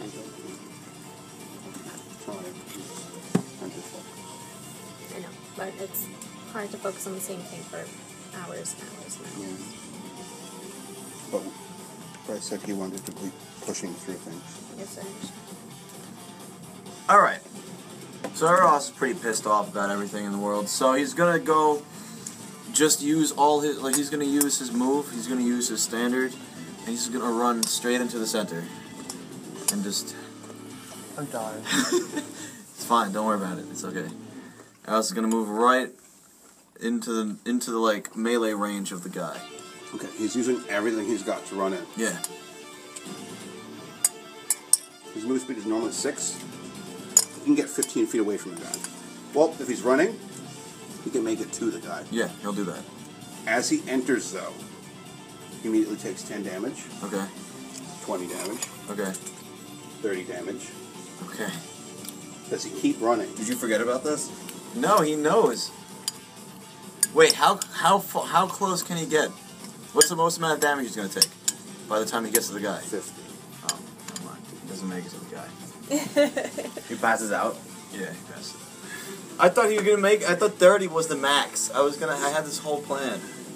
I know, but it's hard to focus on the same thing for hours and hours and hours. But Bryce said he wanted to keep pushing through things. Yes, I understand. Alright. So Eros is pretty pissed off about everything in the world, so he's gonna go just use all his, like, he's gonna use his move, he's gonna use his standard, and he's gonna run straight into the center. And just... I'm dying. It's fine, don't worry about it, it's okay. Eros is gonna move right into the like, melee range of the guy. Okay, he's using everything he's got to run in. Yeah. His move speed is normally 6. He can get 15 feet away from the guy. Well, if he's running, he can make it to the guy. Yeah, he'll do that. As he enters, though, he immediately takes 10 damage, Okay. 20 damage, Okay. 30 damage. Okay. Does he keep running? Did you forget about this? No, he knows. Wait, how close can he get? What's the most amount of damage he's gonna take by the time he gets to the guy? 50. Oh, never mind. He doesn't make it to the guy. He passes out. Yeah, he passed it. I thought he was gonna make. I thought 30 was the max. I had this whole plan.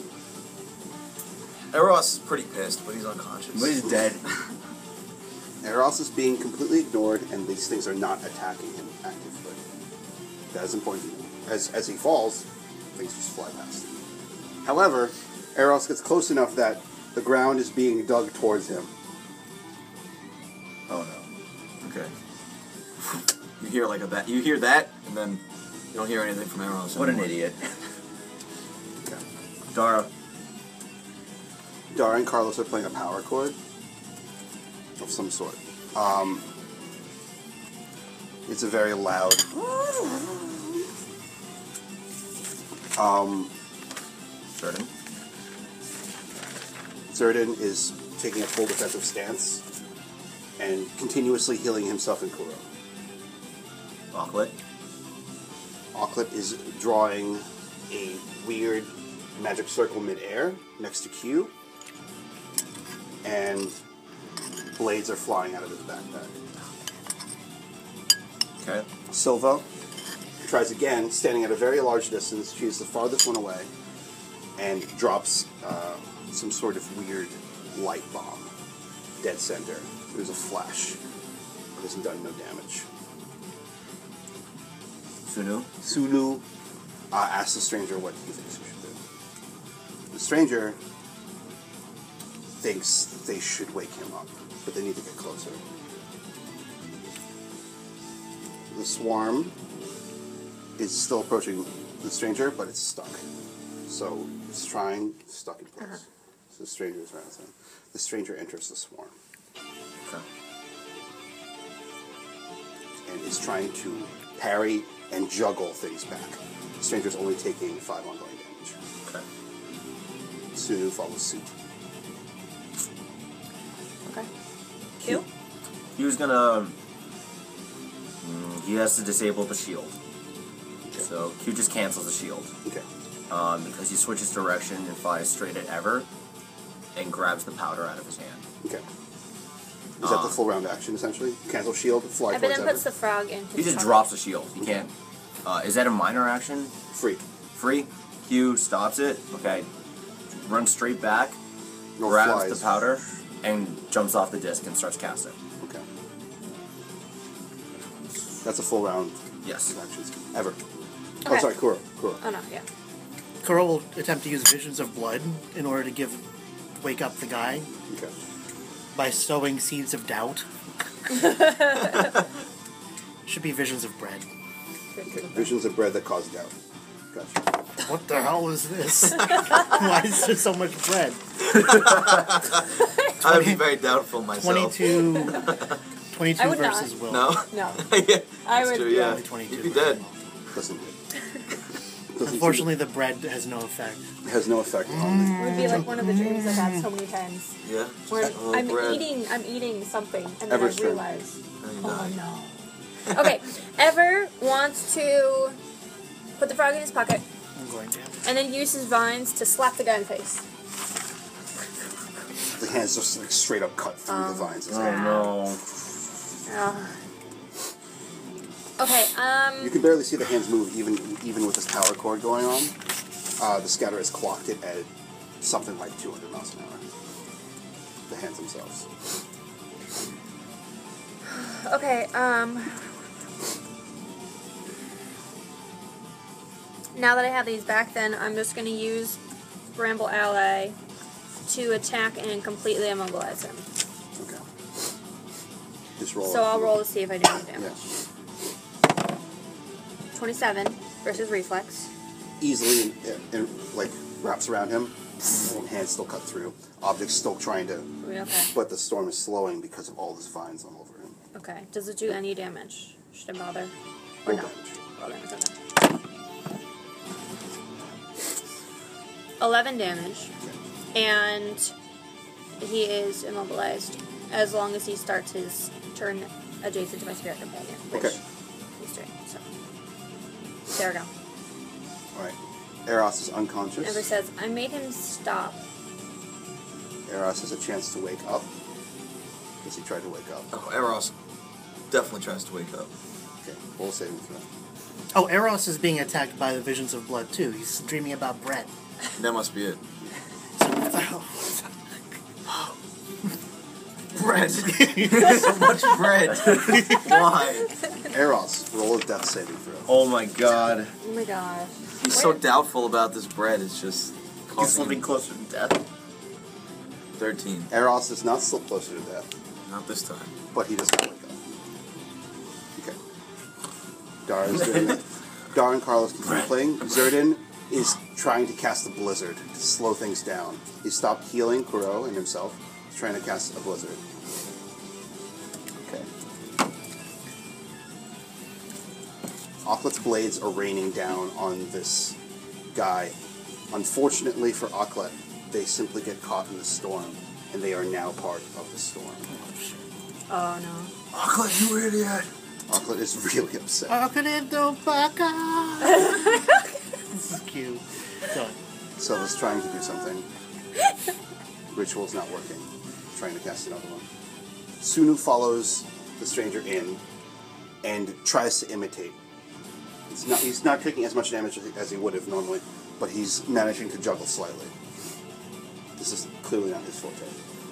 Eros is pretty pissed, but he's unconscious. But he's dead. Eros is being completely ignored, and these things are not attacking him actively. That is important. As he falls, things just fly past him. However, Eros gets close enough that the ground is being dug towards him. Oh no. Okay. You hear like that. You hear that, and then you don't hear anything from Eros. What an anymore. idiot. Okay. Dara. Dara and Carlos are playing a power chord of some sort. It's a very loud. Jordan. Zerdin is taking a full defensive stance and continuously healing himself in Kuro. Auklet. Auklet is drawing a weird magic circle mid-air next to Q, and blades are flying out of his backpack. Okay. Silva tries again, standing at a very large distance. She's the farthest one away, and drops some sort of weird light bomb. Dead center. There's a flash. It hasn't done no damage. Sunu. Sulu asks the stranger what he thinks he should do. The stranger thinks they should wake him up, but they need to get closer. The swarm is still approaching the stranger, but it's stuck. So it's trying, stuck in place. So the stranger is around him. The stranger enters the swarm Okay. and is trying to parry and juggle things back. The stranger's only taking 5 ongoing damage. Okay. Sunu follows suit. Okay. Q? He was gonna. He has to disable the shield. Okay. So Q just cancels the shield. Okay. Because he switches direction and flies straight at Ever and grabs the powder out of his hand. Okay. Is that the full round action, essentially? Cancel shield, fly And towards then Ever? puts the frog in his He just pocket. drops the shield. He can't. Is that a minor action? Free. Free? Q stops it. Okay. Runs straight back, No grabs flies. the powder, and jumps off the disc and starts casting. Okay. That's a full round Yes. actions. Ever. Oh, Okay. sorry, Kuro. Oh no, yeah. Kuro will attempt to use visions of blood in order to wake up the guy Okay. by sowing seeds of doubt. Should be visions of bread. Okay. Visions of bread that cause doubt. Gotcha. What the hell is this? Why is there so much bread? I'd be very doubtful myself. 22 I would not. versus Will. No? No. Yeah, I that's would- true, yeah. Only 22 You'd be versus dead. Will. Doesn't do. Unfortunately, the bread has no effect. It has no effect on It would be like one of the dreams I've had so many times. Yeah. Where Oh, I'm bread. eating something, and then Ever's I turn. realize, Oh, you oh die. no. Okay, Ever wants to put the frog in his pocket, I'm going to. and then use his vines to slap the guy in the face. The hands just like straight up cut through the vines. Oh no. Okay, You can barely see the hands move even with this power cord going on. The scatter has clocked it at something like 200 miles an hour. The hands themselves. okay, Now that I have these back, then I'm just going to use Bramble Ally to attack and completely immobilize him. Okay. Just roll. So I'll roll to see if I do any damage. Yeah. 27 versus reflex. Easily and like wraps around him. Hands still cut through. Objects still trying to. Okay. But the storm is slowing because of all these vines all over him. Okay. Does it do any damage? Should I bother? Or Roll no? damage. Roll damage. Okay. 11 damage, and he is immobilized as long as he starts his turn adjacent to my spirit companion, which Okay. he's doing. So there we go. Alright. Eros is unconscious. Ever says, I made him stop. Eros has a chance to wake up. Because he tried to wake up. Oh, Eros definitely tries to wake up. Okay. Roll saving throw. Oh, Eros is being attacked by the visions of blood too. He's dreaming about bread. That must be it. Oh, Bread. So much bread. Why? Eros, roll a death saving throw. Oh my god. Oh my gosh. He's so doubtful about this bread. It's just He's causing slipping closer to death. 13. Eros does not slip closer to death, Not this time. but he does not wake up. Okay. Dara is doing it. Dara and Carlos continue playing. Zerdin is trying to cast a blizzard to slow things down. He stopped healing Kuro and himself. He's trying to cast a blizzard. Okay. Aklet's blades are raining down on this guy. Unfortunately for Aklet, they simply get caught in the storm, and they are now part of the storm. Oh no. Aklet, you idiot! Aklet is really upset. This is cute. Go. Silva's trying to do something. Ritual's not working. Trying to cast another one. Sunu follows the stranger in and tries to imitate. He's not taking as much damage as he would have normally, but he's managing to juggle slightly. This is clearly not his forte.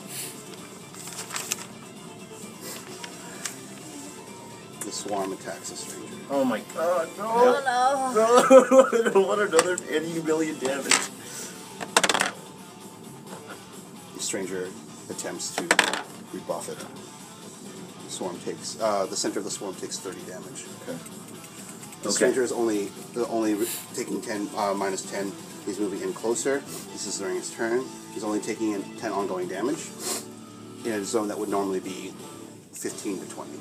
The swarm attacks the stranger. Oh my god, no. Oh no. No, I don't want another 80 million damage. The stranger attempts to rebuff it. The center of the swarm takes 30 damage. Okay. The stranger is only taking 10 minus 10. He's moving in closer. This is during his turn. He's only taking in 10 ongoing damage in a zone that would normally be 15 to 20.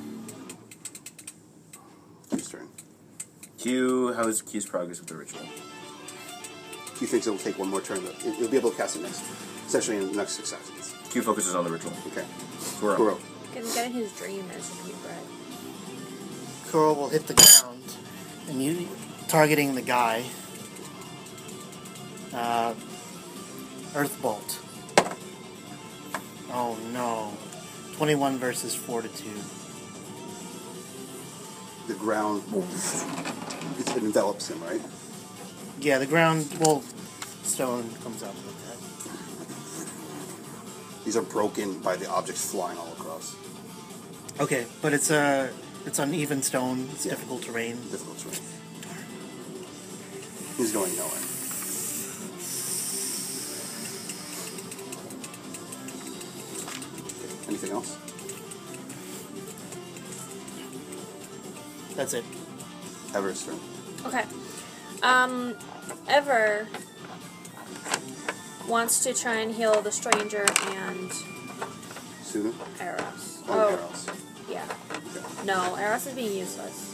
His turn. Q, how is Q's progress with the ritual? Q thinks it'll take one more turn. He'll be able to cast it essentially in the next 6 seconds. Q focuses on the ritual. Okay. Kuro. Because getting his dream as a cute bread. Kuro will hit the ground, and you targeting the guy. Earth Bolt. Oh no. 21 versus Fortitude. The ground it envelops him, right? Yeah, the ground, well, stone comes up with These are broken by the objects flying all across. that. Okay, but it's uneven stone. It's Yeah. difficult terrain. Difficult terrain. He's going nowhere. Anything else? That's it. Ever's turn. Okay. Ever wants to try and heal the stranger and Sunu? Eros. Oh, Eros. Yeah. Okay. No, Eros is being useless.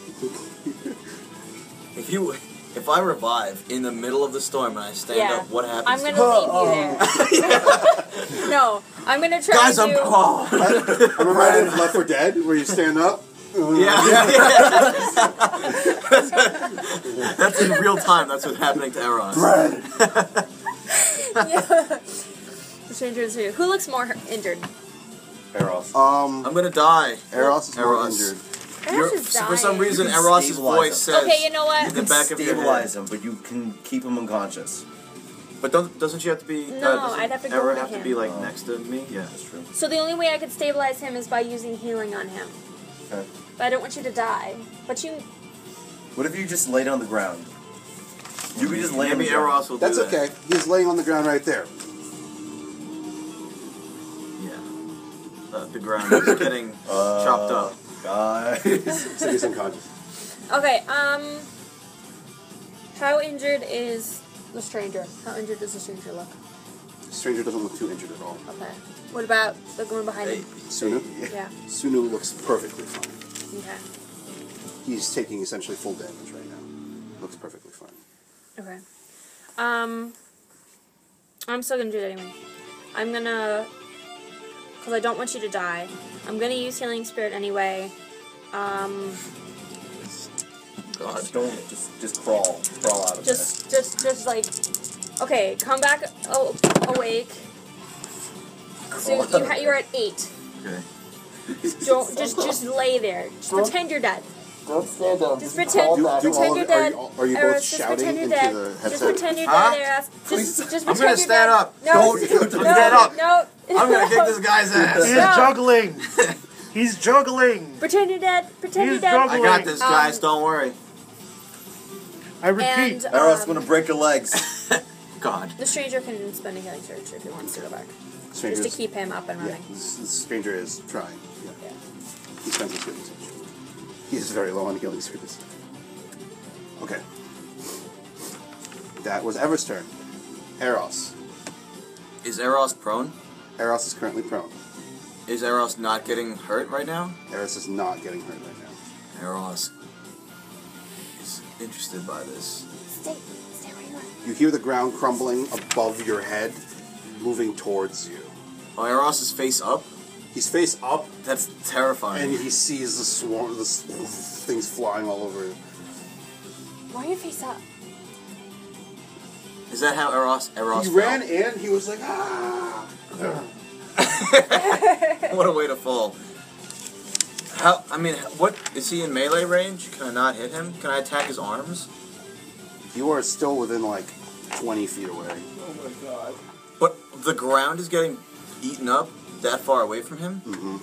If I revive in the middle of the storm and I stand Yeah. up, what happens? I'm gonna leave you there. No, I'm gonna try Guys, to. I'm reminded of Left 4 Dead, where you stand up. Yeah. That's in real time. That's what's happening to Eros. Yeah. The stranger is who? Who looks more injured? Eros. I'm gonna die. Eros is more Eros. injured. Eros is dying. For some reason, You can Eros' stabilize voice him. says Okay, you know what? in the back of your Stabilize head. him, but you can keep him unconscious. But doesn't she have to be? No, doesn't I'd have to go Ever with have to him. be like next to me? Yeah, That's true. So the only way I could stabilize him is by using healing on him. Okay. But I don't want you to die. But you. What if you just laid on the ground? You can just lay on Maybe the ground. Eros will That's do that. okay. He's laying on the ground right there. Yeah. The ground is getting chopped up. Guys. So he's unconscious. Okay, how injured is the stranger? How injured does the stranger look? The stranger doesn't look too injured at all. Okay. What about the one behind him? Sunu? Yeah. Sunu looks perfectly fine. Okay. He's taking essentially full damage right now. Looks perfectly fine. Okay. I'm still gonna do it anyway. I'm gonna, because I don't want you to die. I'm gonna use Healing Spirit anyway. God, don't just crawl out of Just like, okay, come back awake. So you're at 8. Okay. Don't just lay there. Just pretend you're dead. Don't stand up. Just pretend Do pretend all you're of it- dead. are you both Eros, just shouting pretend you're into dead. the Just headset? pretend you're Huh? dead, Eros. Just pretend I'm gonna you're stand dead. up. No, Don't no, stand up. No. I'm gonna kick this guy's ass. He's No. juggling. He's juggling. Pretend you're dead. Pretend He's you're dead. I got this, guys. Don't worry. I repeat. And Eros gonna break your legs. God. the stranger can spend a healing surge if he wants to go back, Stranger's, just to keep him up and Yeah, running. this stranger is trying. Yeah. Yeah. He spends his healing surge. He is very low on healing surges. Okay. That was Ever's turn. Eros. Is Eros prone? Eros is currently prone. Is Eros not getting hurt right now? Eros is not getting hurt right now. Eros is interested by this. Stay where you are. You hear the ground crumbling above your head, moving towards you. Oh, Eros is face up? He's face up, That's terrifying. and he sees the swarm, the things flying all over him. Why are you face up? Is that how Eros He fell? ran in, he was like, ah! What a way to fall. What, is he in melee range? Can I not hit him? Can I attack his arms? You are still within like 20 feet away. Oh my god. But the ground is getting eaten up that far away from him? Mm-hmm.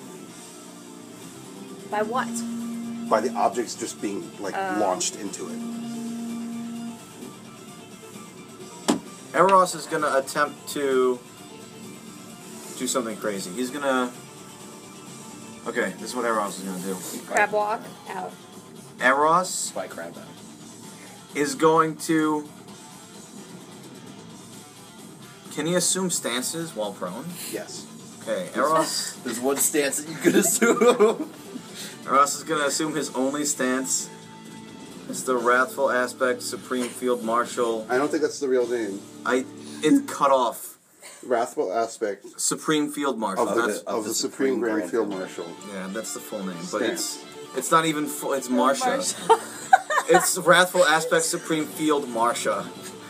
By what? By the objects just being like launched into it. Eros is gonna attempt to do something crazy. He's gonna... Okay, this is what Eros is gonna do. Crab walk out. Eros Spy crab out. is going to... Can he assume stances while prone? Yes. Okay, Eros... There's one stance that you could assume. Eros is gonna assume his only stance. It's the Wrathful Aspect Supreme Field Marshal. I don't think that's the real name. It's cut off. Wrathful Aspect Supreme Field Marshal. of That's, the Supreme Grand Field Marshal. yeah, that's the full name. But Stance. it's not even full. It's Marsha. It's Wrathful Aspect Supreme Field Marsha.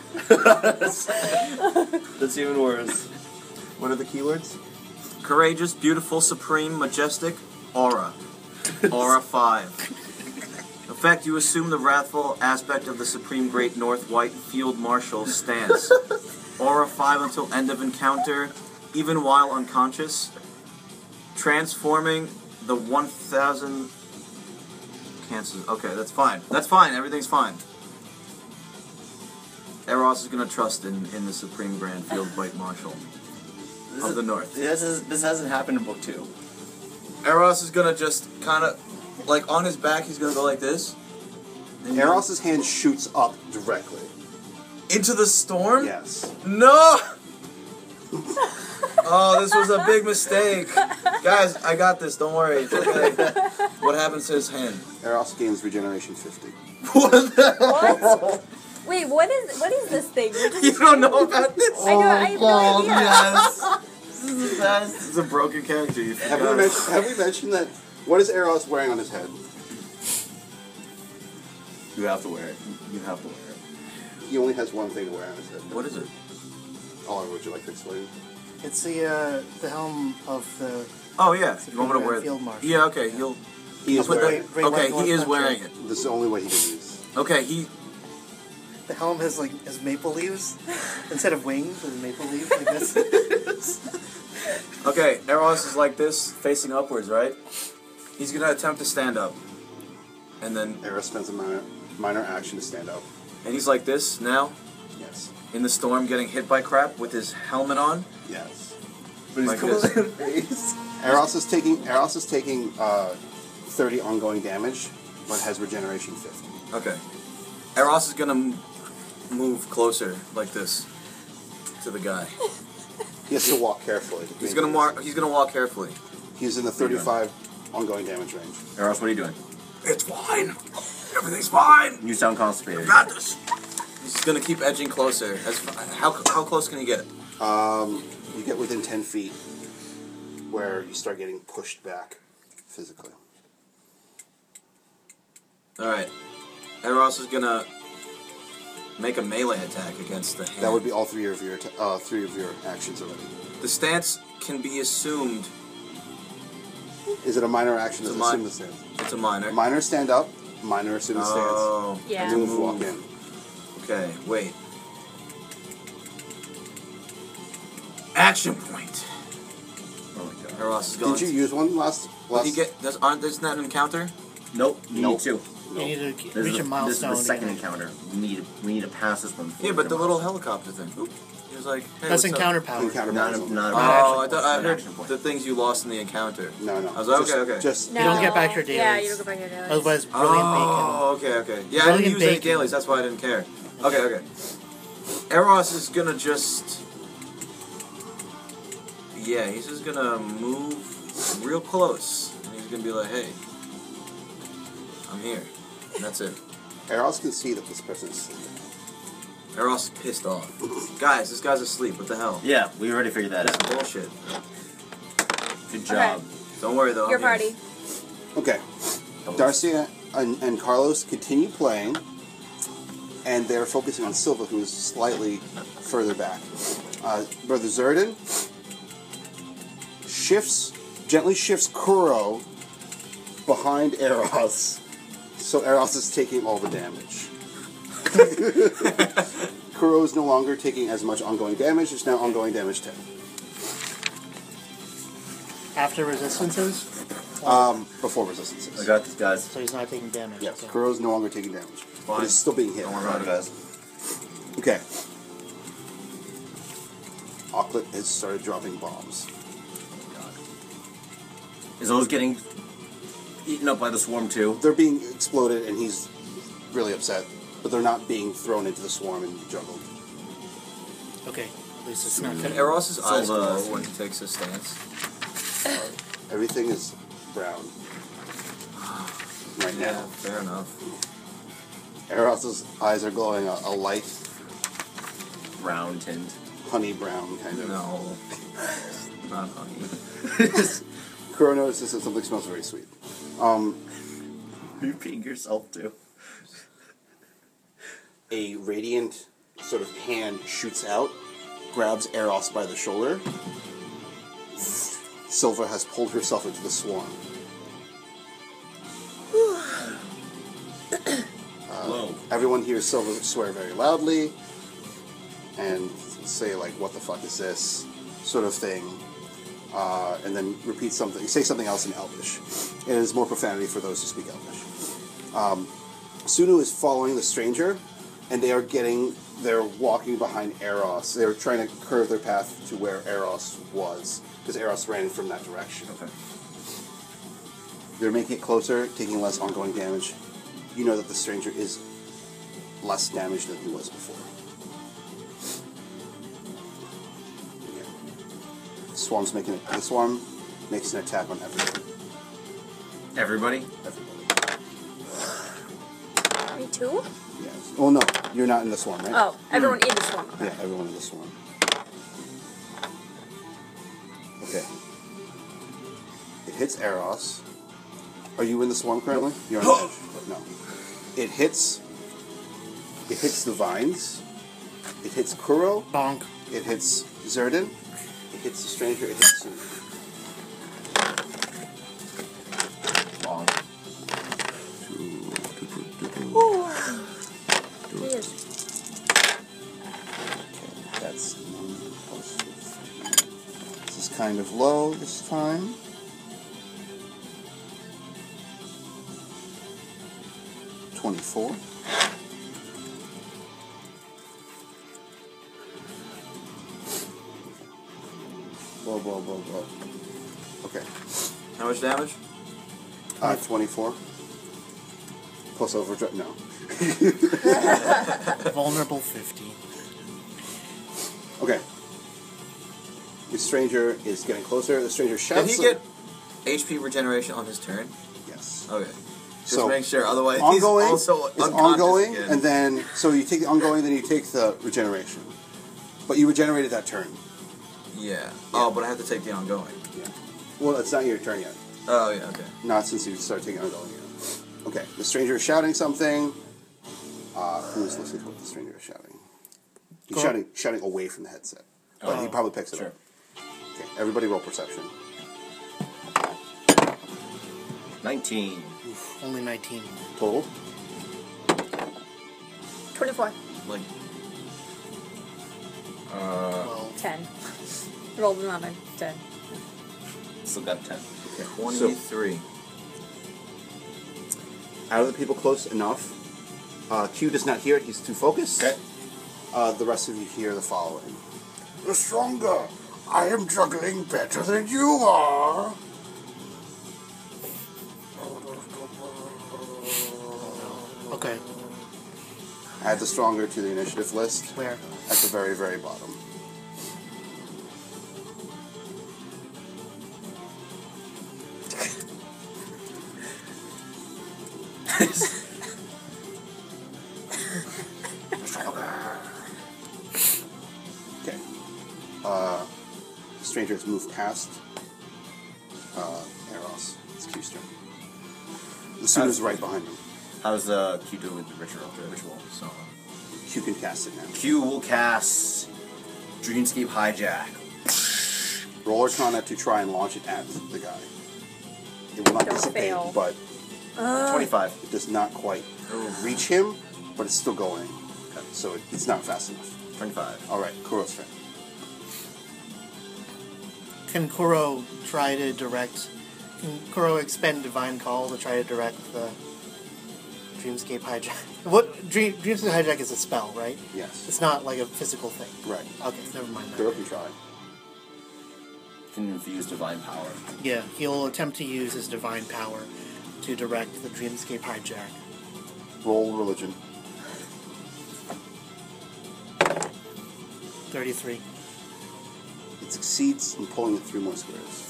That's even worse. What are the keywords? Courageous, beautiful, supreme, majestic, aura. Aura 5. Effect, you assume the wrathful aspect of the Supreme Great North White Field Marshal stance. Aura 5 until end of encounter, even while unconscious. Transforming the 1000... Cancels. Okay, that's fine. That's fine. Everything's fine. Eros is going to trust in the Supreme Grand Field White Marshal of the North. This hasn't happened in book 2. Eros is gonna just kind of, like, on his back, he's gonna go like this. And Eros's hand shoots up directly. into the storm? Yes. No! Oh, this was a big mistake. Guys, I got this, don't worry. It's okay. What happens to his hand? Eros gains regeneration 50. What the? What? Wait, what is this thing? You don't know about this? I have no idea. Yes. This is the best. This is a broken character. You Have forgot. we mentioned that? What is Eros wearing on his head? You have to wear it. You have to wear it. He only has one thing to wear on his head. What is it? Oliver, would you like to explain? It's the helm of the. Oh, yeah. You want me to Supreme wear it? Field Marshal. Yeah, okay. He'll... He is put wearing that- it. Great okay, White he is North wearing Country. it. This is the only way he can use. Okay, he... The helm has maple leaves instead of wings. It's maple leaves like this. Okay, Eros is like this, facing upwards, right? He's gonna attempt to stand up. And then... Eros spends a minor action to stand up. And he's like this now, Yes. in the storm, getting hit by crap with his helmet on. Yes. But Like this. face. Eros is taking 30 ongoing damage, but has regeneration 50. Okay. Eros is gonna move closer like this to the guy. He has to walk carefully. He's gonna walk carefully. He's in the 35 ongoing damage range. Eros, what are you doing? It's fine. Everything's fine. You sound constipated. Got this. He's gonna keep edging closer. How close can he get? You get within 10 feet, where you start getting pushed back physically. All right. Eros is gonna make a melee attack against the hand. That would be all three of your actions already. The stance can be assumed. Is it a minor action? It's Does a assume the stance? It's a minor. Minor stand up. Minor assume the stance. Oh. Yeah. Move, walk in. Okay. Wait. Action point. Oh my god. Eros is going. Did you use one last? Did he get? Isn't that an encounter? Nope. You Nope. need two. You need to This reach is, a this is milestone. the to second get- encounter. We need to pass this one. before Yeah, we but get the a little milestone. helicopter thing. Oop. He was like, hey, That's what's encounter up? power. Encounter Not milestone. not Oh, an I thought I an heard action point. the things you lost in the encounter. No. I was like, Just- okay. Just No. You don't get back your Yeah, dailies. you don't get back your dailies. Otherwise, brilliant Oh, okay. Yeah, I Brilliant didn't use any bacon. dailies. That's why I didn't care. Okay. Eros is gonna just. Yeah, he's just gonna move real close. And he's gonna be like, hey, I'm here. And that's it. Eros can see that this person is sleeping. Eros is pissed off. Guys, this guy's asleep. What the hell? Yeah, we already figured that That's out. bullshit. Good job. Don't worry though. Your I'm here. party. Okay. Darcy and Carlos continue playing, and they're focusing on Silva, who is slightly further back. Brother Zerdin gently shifts Kuro behind Eros, so Eros is taking all the damage. Kuro is no longer taking as much ongoing damage. It's now ongoing damage 10. After resistances, Before I resistances. got this, guys. so he's not taking damage. Yes, Okay. Kuro's no longer taking damage, but Fine. it's still being hit. Don't worry about it, guys. Okay. Auklet has started dropping bombs. Is those getting eaten up by the swarm too? They're being exploded, and he's really upset. But they're not being thrown into the swarm and juggled. Okay. At least it's not. Can Eros' eyes Silva. glow when he takes his stance? Everything is brown right Yeah, now. fair enough. Eros's eyes are glowing a light Brown tint. honey brown kind of. No. Not honey. Kuro notices that something smells very sweet. You peeing yourself too. A radiant sort of hand shoots out, grabs Eros by the shoulder. Silva has pulled herself into the swarm. Whoa. Everyone hears Silva swear very loudly and say, like, what the fuck is this? Sort of thing. And then repeat something, say something else in Elvish. It is more profanity for those who speak Elvish. Sunu is following the stranger, and they're walking behind Eros. They're trying to curve their path to where Eros was, because Eros ran from that direction. Okay. They're making it closer, taking less ongoing damage. You know that the stranger is less damaged than he was before. Yeah. The swarm makes an attack on everybody. Everybody? Me too? Yes. Well, no, you're not in the swarm, right? Oh, everyone in the swarm. Yeah, everyone in the swarm. Okay. It hits Eros. Are you in the swarm currently? You're on the edge. No. It hits the vines. It hits Kuro. Bonk. It hits Zerdin. It hits the stranger. It hits Sunu. Long. Yes. Okay, that's 1 plus 3. This is kind of low this time. $24. blow. Okay. How much damage? 24. Plus overdrive. No. Vulnerable 50. Okay. The stranger is getting closer. The stranger shouts. Did he get HP regeneration on his turn? Yes. Okay. Just So, make sure. Otherwise, ongoing. he's also It's unconscious ongoing, again. and then so you take the ongoing, then you take the regeneration. But you regenerated that turn. Yeah. Oh, but I have to take the ongoing. Yeah. Well, it's not your turn yet. Oh, yeah, okay. Not since you started taking ongoing yet. Okay. The stranger is shouting something. Who's listening to what the stranger is shouting? He's shouting away from the headset. But he probably picks it sure. up. Okay. Everybody roll perception. 19. Only 19. Total. 24. Like, Well, 10. Rolled another 10. Still got 10. Okay. 23. Out of the people close enough, Q does not hear it. He's too focused. Okay. The rest of you hear the following. The stronger. I am juggling better than you are. okay. Add the stronger to the initiative list Where? at the very, very bottom. Okay. The stranger has moved past Eros. It's Q's turn. The suit is right behind him. How's Q doing with the ritual? So, Q can cast it now. Q will cast Dreamscape Hijack. Roll Arcana to try and launch it at the guy. It will not Don't dissipate, fail. but 25. it does not quite reach him, but it's still going. So it's not fast enough. 25. Alright, Kuro's turn. Can Kuro try to direct... Can Kuro expend Divine Call to try to direct the Dreamscape Hijack? Dreamscape Hijack is a spell, right? Yes. It's not like a physical thing. Right. Okay, never mind that. Kuro can try. Can infuse Divine Power. Yeah, he'll attempt to use his Divine Power to direct the Dreamscape Hijack. Roll religion. 33. It succeeds in pulling it 3 more squares.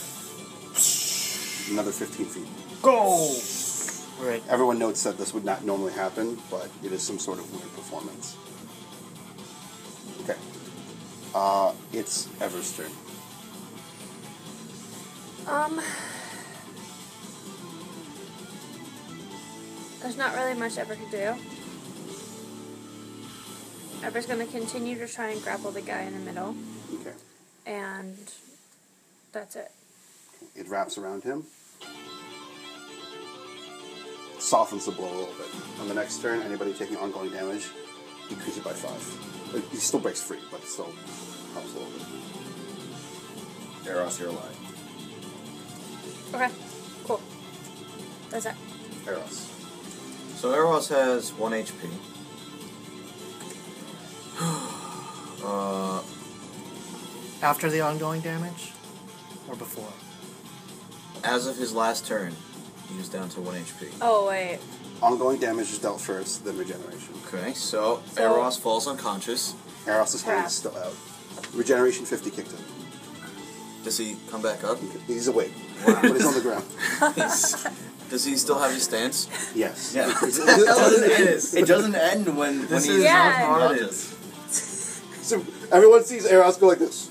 Another 15 feet. Go! Right. Everyone notes that this would not normally happen, but it is some sort of weird performance. Okay. It's Ever's turn. There's not really much Ever could do. Ever's gonna continue to try and grapple the guy in the middle, Okay. and that's it. It wraps around him. Softens the blow a little bit. On the next turn, anybody taking ongoing damage, decrease it by 5. He still breaks free, but it still helps a little bit. Eros, you're alive. Okay, cool. That's it. Eros. So Eros has 1 HP. After the ongoing damage? Or before? As of his last turn, he was down to 1 HP. Oh, wait. Ongoing damage is dealt first, then regeneration. Okay, so Eros falls unconscious. Eros' hand Crap. is still out. Regeneration 50 kicked him. Does he come back up? He's awake, but he's on the ground. Does he still have his stance? Yes. Yeah. It doesn't end when This he's is Yeah. how hard it unconscious. is. So everyone sees Eros go like this.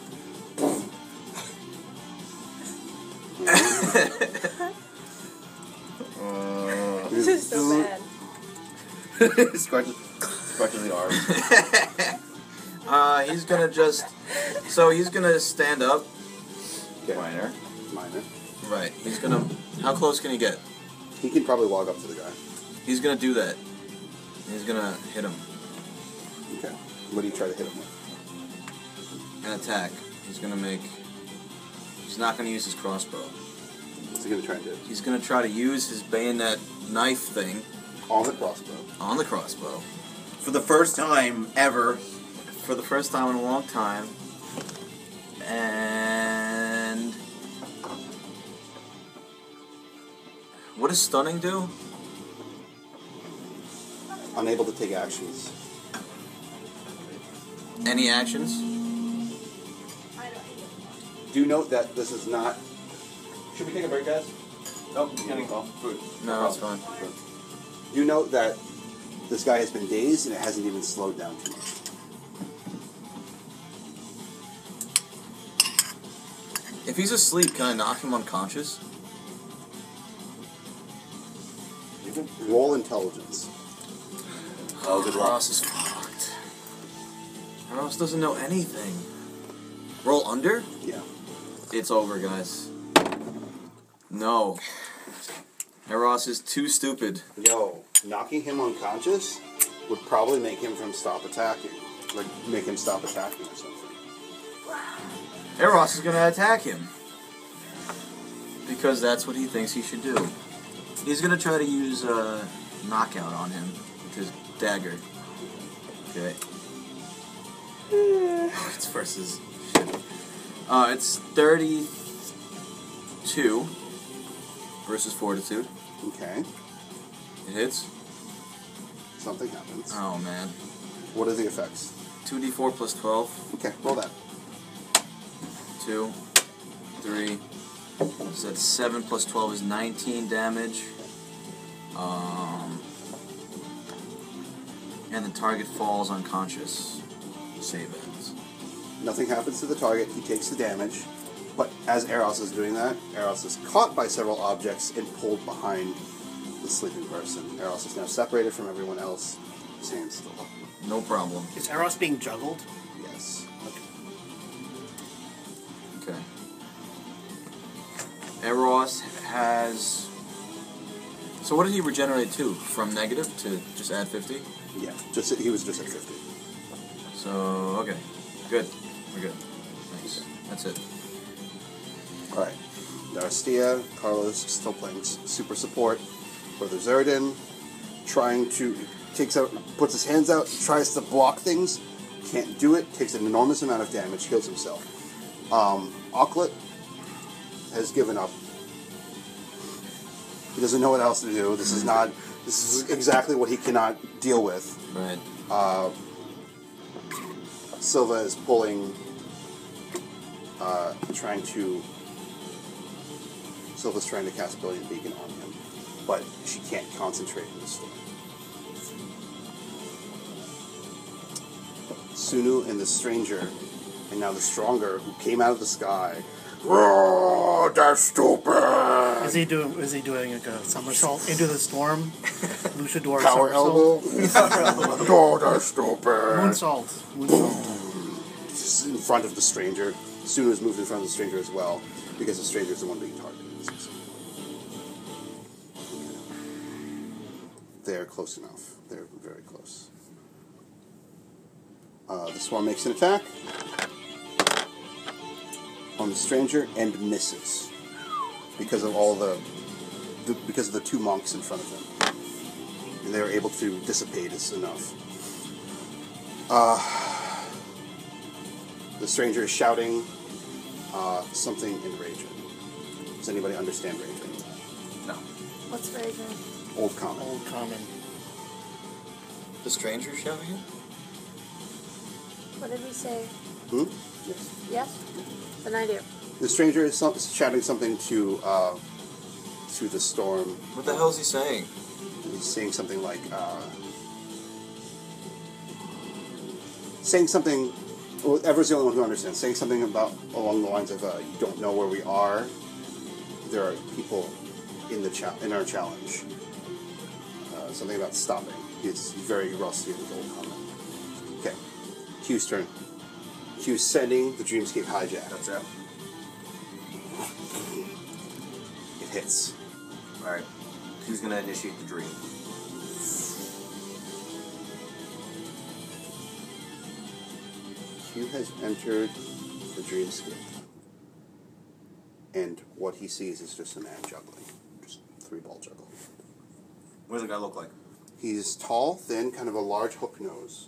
This is so bad. Scratches the arm. He's gonna just... So he's gonna stand up. Okay. Minor. Minor. Right, he's gonna... How close can he get? He can probably walk up to the guy. He's gonna do that. He's gonna hit him. Okay. What do you try to hit him with? An attack. He's gonna make... He's not gonna use his crossbow. What's he gonna try and do? He's gonna try to use his bayonet knife thing On the crossbow. on the crossbow. For the first time ever. For the first time in a long time. And... What does stunning do? Unable to take actions. Any actions? Do note that this is not. Should we take a break, guys? Nope, he's getting off food. No, that's fine. Do note that this guy has been dazed and it hasn't even slowed down too much. If he's asleep, can I knock him unconscious? Roll intelligence. Oh, good luck. Ross is fucked. Ross doesn't know anything. Roll under? Yeah. It's over, guys. No. Eros is too stupid. Yo, knocking him unconscious would probably make him stop attacking. Like, make him stop attacking or something. Eros is gonna attack him. Because that's what he thinks he should do. He's gonna try to use a knockout on him with his dagger. Okay. It's versus shit. It's 32 versus fortitude. Okay. It hits. Something happens. Oh man. What are the effects? 2d4 plus 12. Okay, roll that. 2, 3. So that's 7 plus 12 is 19 damage. And the target falls unconscious. Save ends. Nothing happens to the target. He takes the damage. But as Eros is doing that, Eros is caught by several objects and pulled behind the sleeping person. Eros is now separated from everyone else. His hands still up. No problem. Is Eros being juggled? Yes. Okay. Eros has... So what did he regenerate to? From negative to just add 50? Yeah. He was just at 50. So, okay. Good. We're good. Nice. That's it. Alright. Narstia, Carlos still playing super support. Brother Zerdin puts his hands out, tries to block things, can't do it, takes an enormous amount of damage, kills himself. Auklet has given up. He doesn't know what else to do. This is exactly what he cannot deal with. Right. Silva is pulling, Silva's trying to cast Brilliant Beacon on him, but she can't concentrate in the storm. Sunu and the Stranger, and now the Stronger, who came out of the sky. Oh, that's stupid! Is he doing like a somersault into the storm? Luchador Power somersault? elbow? Oh, that's stupid! Moonsault. Just in front of the Stranger. Sunu's moved in front of the Stranger as well, because the Stranger is the one being targeted. They're close enough. They're very close. The Swarm makes an attack on the Stranger and misses because of because of the two monks in front of them, and they were able to dissipate this enough. The Stranger is shouting something in Raging. Does anybody understand Raging? No. What's Raging? Old Common. Old common. The stranger shouting it? What did we say? Yes. Yes? Then I do. The Stranger is shouting something to the storm. What the hell is he saying? He's saying something like, saying something. Well, Ever's the only one who understands. Saying something along the lines of, "You don't know where we are. There are people in our challenge." Something about stopping. He's very rusty in his old comment. Okay, Q's turn. Q's sending the Dreamscape hijack. That's it. It hits. Alright. Who's gonna initiate the dream? Q has entered the Dreamscape. And what he sees is just a man juggling. Just 3-ball juggle. What does the guy look like? He's tall, thin, kind of a large hook nose.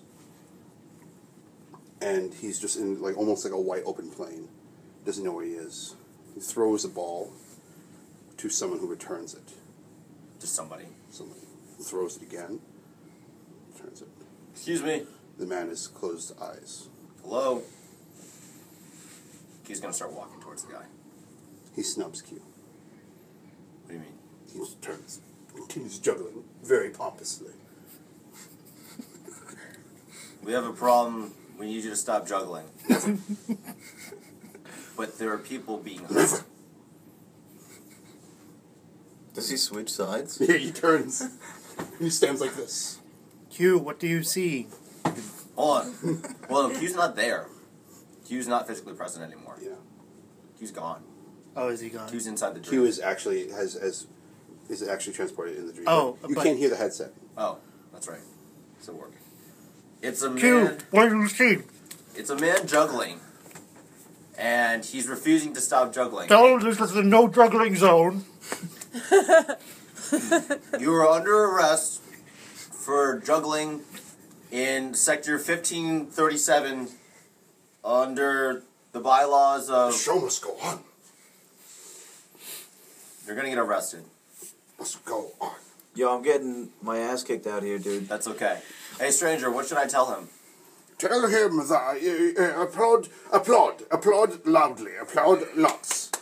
And he's just in almost like a white open plain. Doesn't know where he is. He throws a ball to someone who returns it. Just somebody. Somebody throws it again. Turns it. Excuse me. The man has closed eyes. Hello. Q's gonna start walking towards the guy. He snubs Q. What do you mean? He just turns, continues juggling very pompously. We have a problem. We need you to stop juggling. But there are people being hurt. Does he switch sides? Yeah, he turns. He stands like this. Q, what do you see? Hold on. Well, no, Q's not there. Q's not physically present anymore. Yeah. Q's gone. Oh, is he gone? Q's inside the dream. Q is actually is actually transported in the dream. Oh, you but- can't hear the headset. Oh, that's right. It's a work. It's a Q, man. what do you see? It's a man juggling, and he's refusing to stop juggling. Tell him this is the no juggling zone. You are under arrest for juggling in Sector 1537 under the bylaws The of... show must go on. You're gonna get arrested. Must go on. Yo, I'm getting my ass kicked out here, dude. That's okay. Hey, stranger, what should I tell him? Tell him that applaud loudly, applaud lots.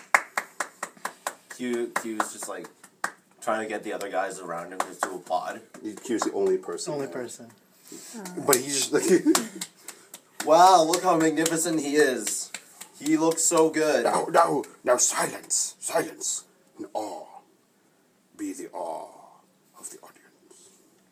Q's just like trying to get the other guys around him just to applaud. Q is the only person. Only there. person. But he's just like Wow, look how magnificent he is. He looks so good. Now silence, silence, and awe. Be the awe of the audience.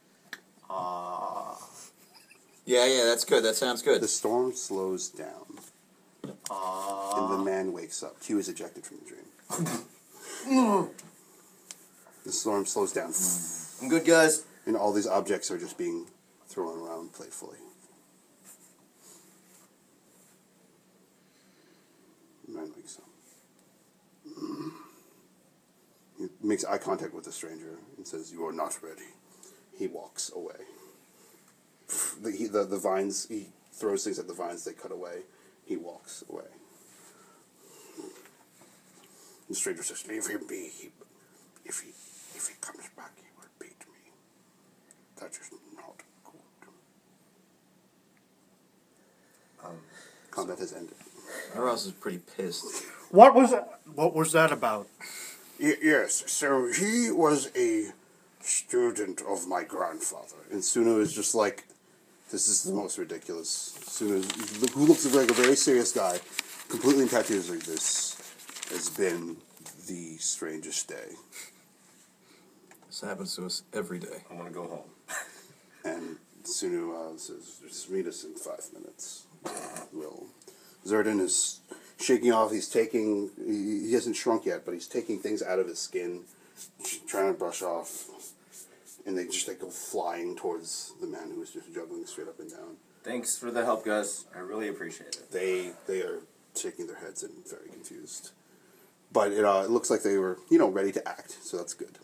Yeah, that's good. That sounds good. the storm slows down, and the man wakes up. Q is ejected from the dream. The storm slows down, I'm good, guys. and all these objects are just being thrown around playfully. The man wakes up. He makes eye contact with the stranger and says, "You are not ready." He walks away. The vines, he throws things at the vines, they cut away. He walks away. The stranger says, Leave him be. If he comes back, he will beat me. That is not good. combat has ended. Eros is pretty pissed. What was that about? Yes, so he was a student of my grandfather. And Suno is just like, this is the most ridiculous. Suno, who looks like a very serious guy, completely in tattoos like this, has been the strangest day. This happens to us every day. I want to go home. And Suno says, just meet us in 5 minutes. Zerdin is shaking off, he hasn't shrunk yet, but he's taking things out of his skin, trying to brush off, and they just go flying towards the man who was just juggling straight up and down. Thanks for the help, guys. I really appreciate it. They are shaking their heads and very confused. But it looks like they were, ready to act, so that's good.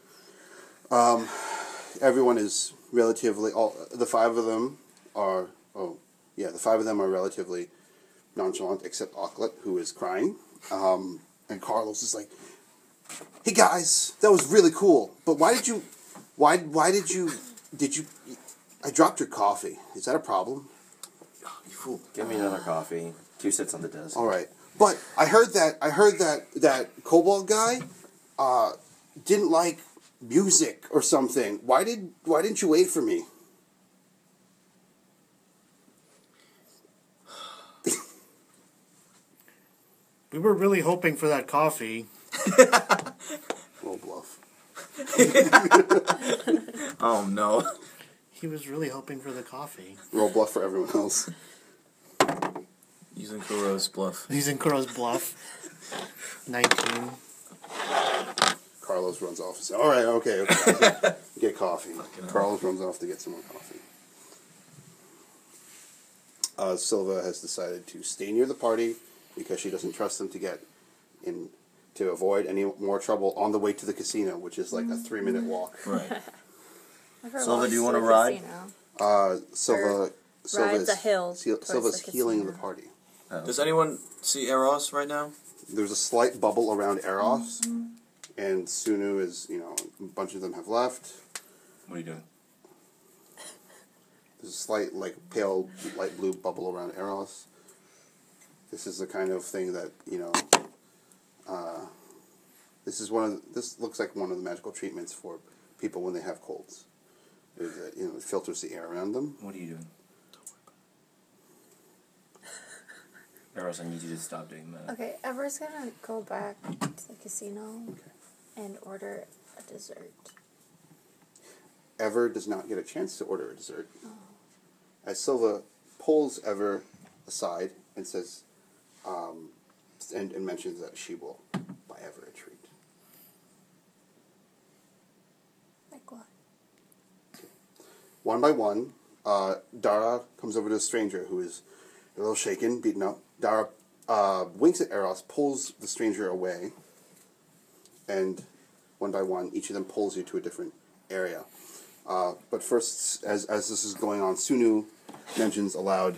Everyone is relatively, the five of them are relatively nonchalant, except Auklet, who is crying. And Carlos is like, "Hey guys, that was really cool, but why did you, I dropped your coffee. Is that a problem?" You fool. Give me another coffee. Q sits on the desk. All right. But I heard that Kobold guy didn't like music or something. Why didn't you wait for me? We were really hoping for that coffee. Roll bluff. Oh no. He was really hoping for the coffee. Roll bluff for everyone else. Using Kuro's bluff. Using Kuro's bluff. 19. Carlos runs off and says, "All right, okay. Get coffee." Carlos runs off to get some more coffee. Silva has decided to stay near the party because she doesn't trust them to avoid any more trouble on the way to the casino, which is like a 3-minute walk. Right. Silva, do you want to ride? Silva Ride the hill Silva's towards the healing casino. the party. Does anyone see Eros right now? There's a slight bubble around Eros, And Sunu is, a bunch of them have left. What are you doing? There's a slight, pale, light blue bubble around Eros. This is the kind of thing that, this looks like one of the magical treatments for people when they have colds. It filters the air around them. What are you doing? Eros, I need you to stop doing that. Okay, Ever's gonna go back to the casino and order a dessert. Ever does not get a chance to order a dessert. As Silva pulls Ever aside and says, and mentions that she will buy Ever a treat. Like what? One by one, Dara comes over to a stranger who is a little shaken, beaten up. Dara winks at Eros, pulls the stranger away, and one by one, each of them pulls you to a different area. But first, as this is going on, Sunu mentions aloud,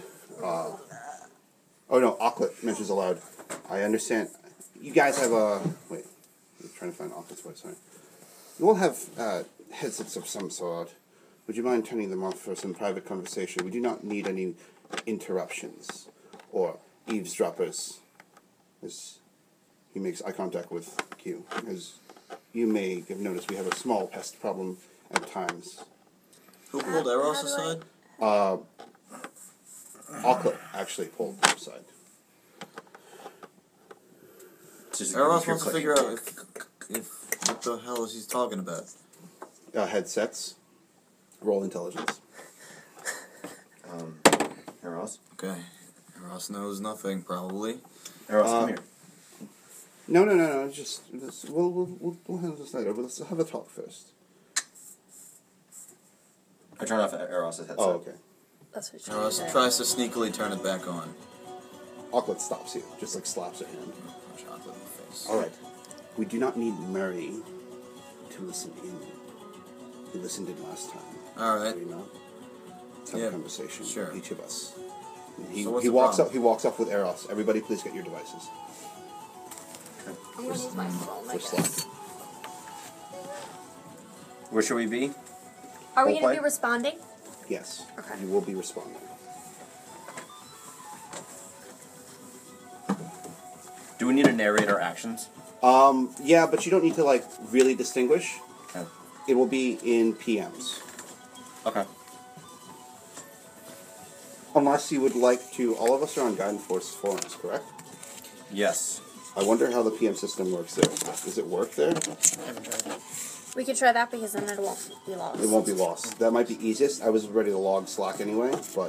Auklet mentions aloud, I understand, you guys have wait, I'm trying to find Auklet's voice, sorry. You all have headsets of some sort. Would you mind turning them off for some private conversation? We do not need any interruptions or eavesdroppers. As he makes eye contact with Q. As you may have noticed, we have a small pest problem at times. Who pulled Eros aside? Auklet actually pulled them aside. Eros wants to figure out if what the hell is he talking about. Headsets. Roll intelligence. Eros? Okay. Eros knows nothing, probably. Eros, come here. No. Just we'll handle this later. But let's have a talk first. I turned off Eros' headset. Oh, okay. That's what Eros tries to sneakily turn it back on. Auklet stops you, just slaps her hand. Punch Auklet in the face. All right. We do not need Murray to listen in. He listened in last time. All right. Do we not? Let's have a conversation. Sure. Each of us. So what's He the walks problem? up. He walks up with Eros. Everybody, please get your devices. I'm gonna use my phone, I For slot. guess. Where should we be? Are we Role gonna play? be responding? Yes. Okay. You will be responding. Do we need to narrate our actions? Yeah, but you don't need to really distinguish. Okay. It will be in PMs. Okay. Unless you would like to. All of us are on Guidance Force forums, correct? Yes. I wonder how the PM system works there. Does it work there? I haven't tried it. We could try that because then it won't be lost. It won't be lost. That might be easiest. I was ready to log Slack anyway, but...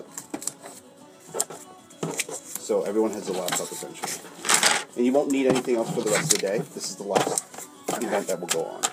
So everyone has a laptop essentially. And you won't need anything else for the rest of the day. This is the last event that will go on.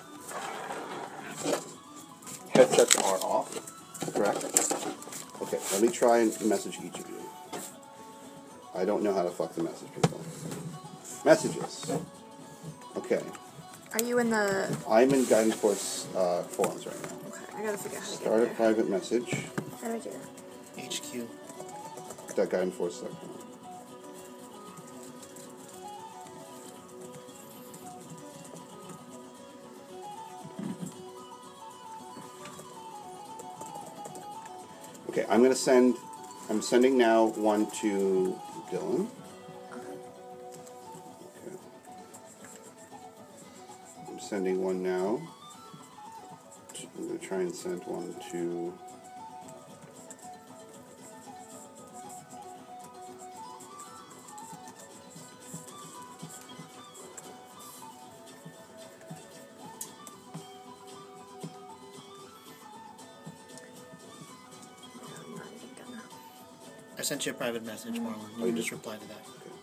Headsets are off, correct? Okay, let me try and message each of you. I don't know how to fuck the message people. Messages. Okay. Are you in the... I'm in Guidance Force forums right now. Okay, I gotta figure out how to Start a get there. private message. How do I do that? HQ. .guidanceforce.com. Okay, I'm sending now one to Dylan. Okay. I'm sending one now. I'm going to try and send one to... I'm not even gonna... I sent you a private message, Marlon. You Oh, can you just did? reply to that.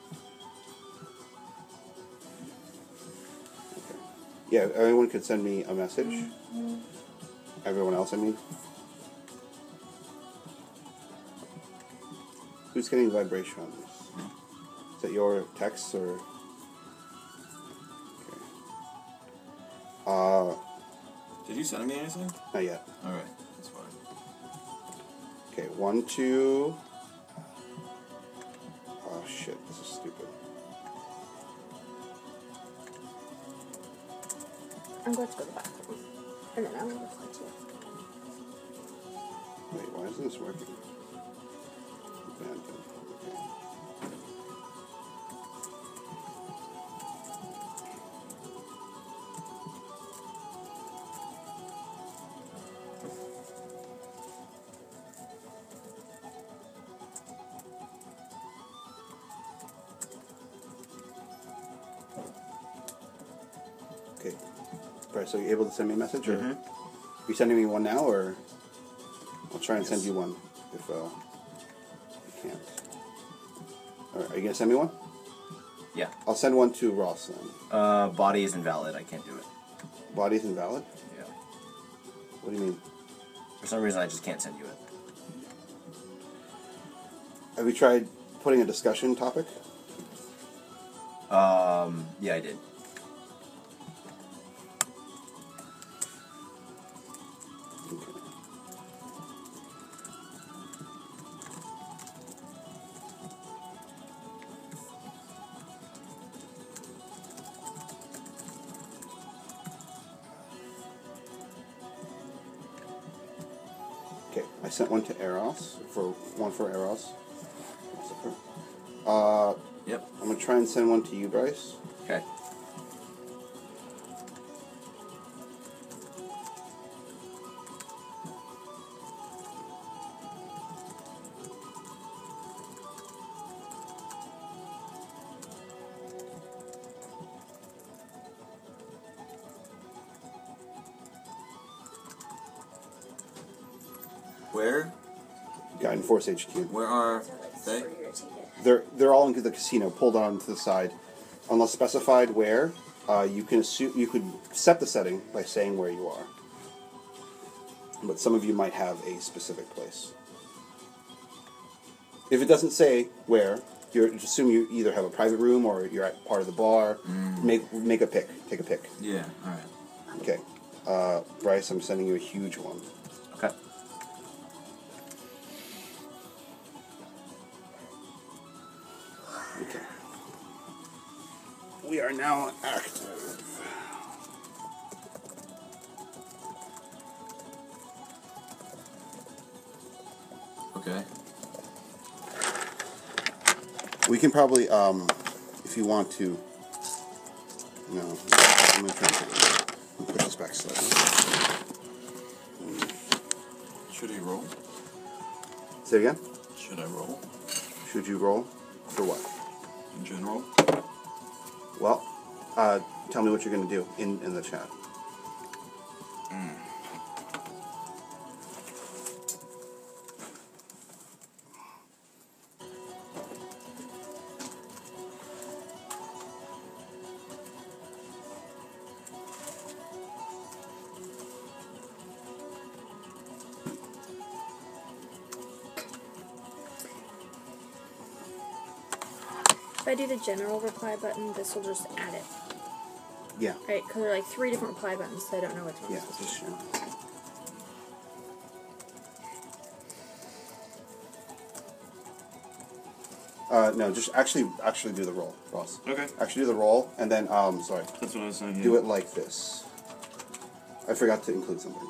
Yeah, everyone could send me a message. Everyone else, I mean. Who's getting vibration on this? Is that your text or? Okay. Did you send me anything? Not yet. All right, that's fine. Okay, 1, 2. Oh shit, this is stupid. I'm going to go to the bathroom. And then I'm going to reply to you. Wait, why isn't this working? Abandoned. Okay. Okay. Right, so you're able to send me a message, or are you sending me one now, or I'll try and send you one if you can't. All right, are you gonna send me one? Yeah. I'll send one to Ross then. Body is invalid. I can't do it. Body's invalid. Yeah. What do you mean? For some reason, I just can't send you it. Have you tried putting a discussion topic? Yeah, I did. Okay. Okay, I sent one to Eros for Eros. Yep. I'm gonna try and send one to you, Bryce. Okay. Where? Guiding Force HQ. Where are they? They're all into the casino, pulled on to the side, unless specified where. You can assume you could set the setting by saying where you are, but some of you might have a specific place. If it doesn't say where, you assume you either have a private room or you're at part of the bar. Make a pick. Take a pick. Yeah, alright. Okay, Bryce, I'm sending you a huge one. Okay. Okay. We are now active. Okay. We can probably, if you want to, no, I'm going to try and push this back slightly. Should he roll? Say it again? Should I roll? Should you roll? For what? In general? Well, tell me what you're going to do in the chat. If I do the general reply button, this will just add it. Yeah. Right? Because there are like 3 different reply buttons, so I don't know which one. Yeah, just show. No, just actually do the roll, Ross. Okay. Actually do the roll, and then, sorry. That's what I was saying here. Do it like this. I forgot to include something.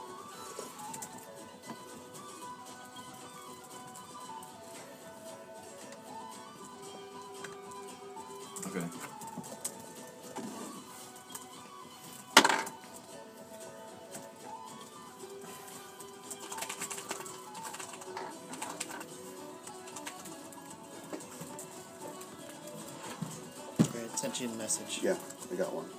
Okay. Great, sent you the message. Yeah, I got one.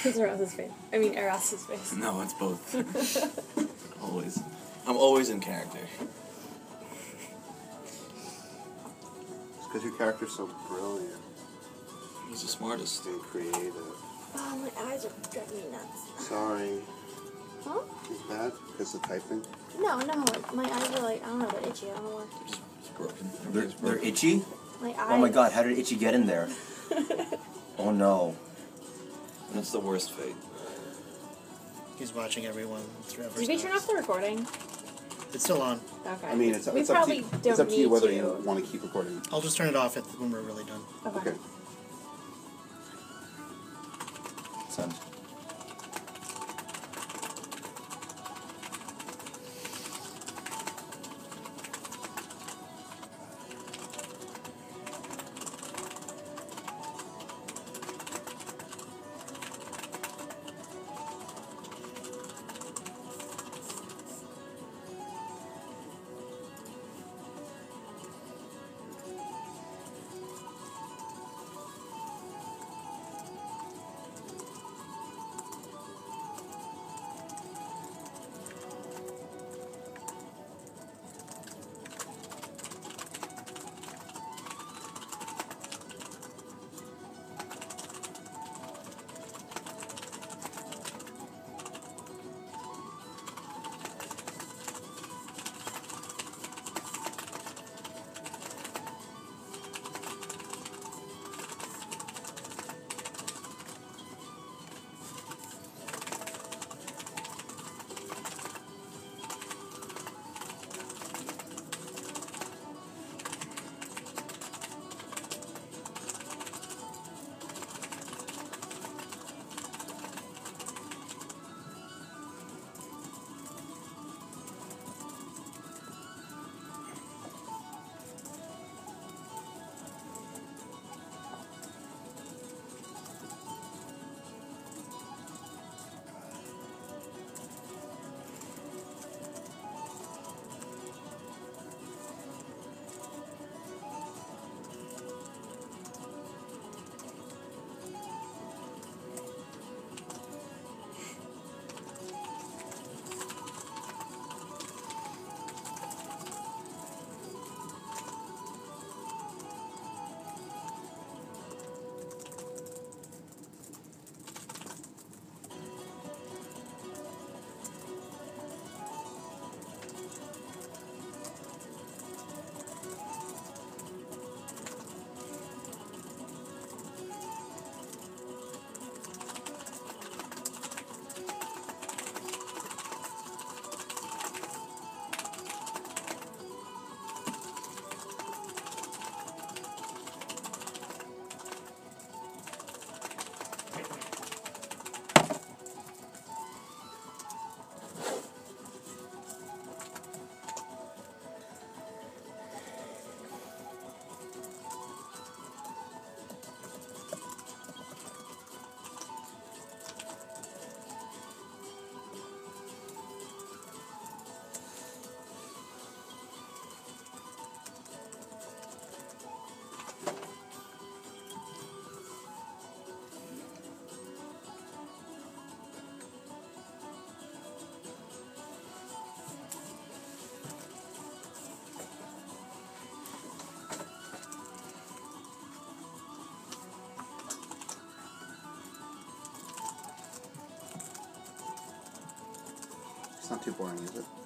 It's Eros's face. I mean, Eros's face. No, it's both. Always. I'm always in character. It's because your character's so brilliant He's the smartest. and creative. Oh, my eyes are driving me nuts. Sorry. Huh? Is that because of typing? No, my eyes are like, I don't know, they're itchy. I don't know why. It's broken. They're itchy? My eyes. Oh my god, how did Itchy get in there? Oh no. That's the worst fate. He's watching everyone. Did we turn off the recording? It's still on. Okay. I mean, it's we up to probably you. don't It's up to you need whether to. you want to keep recording. I'll just turn it off when we're really done. Okay. Okay. Send. It's not too boring, is it?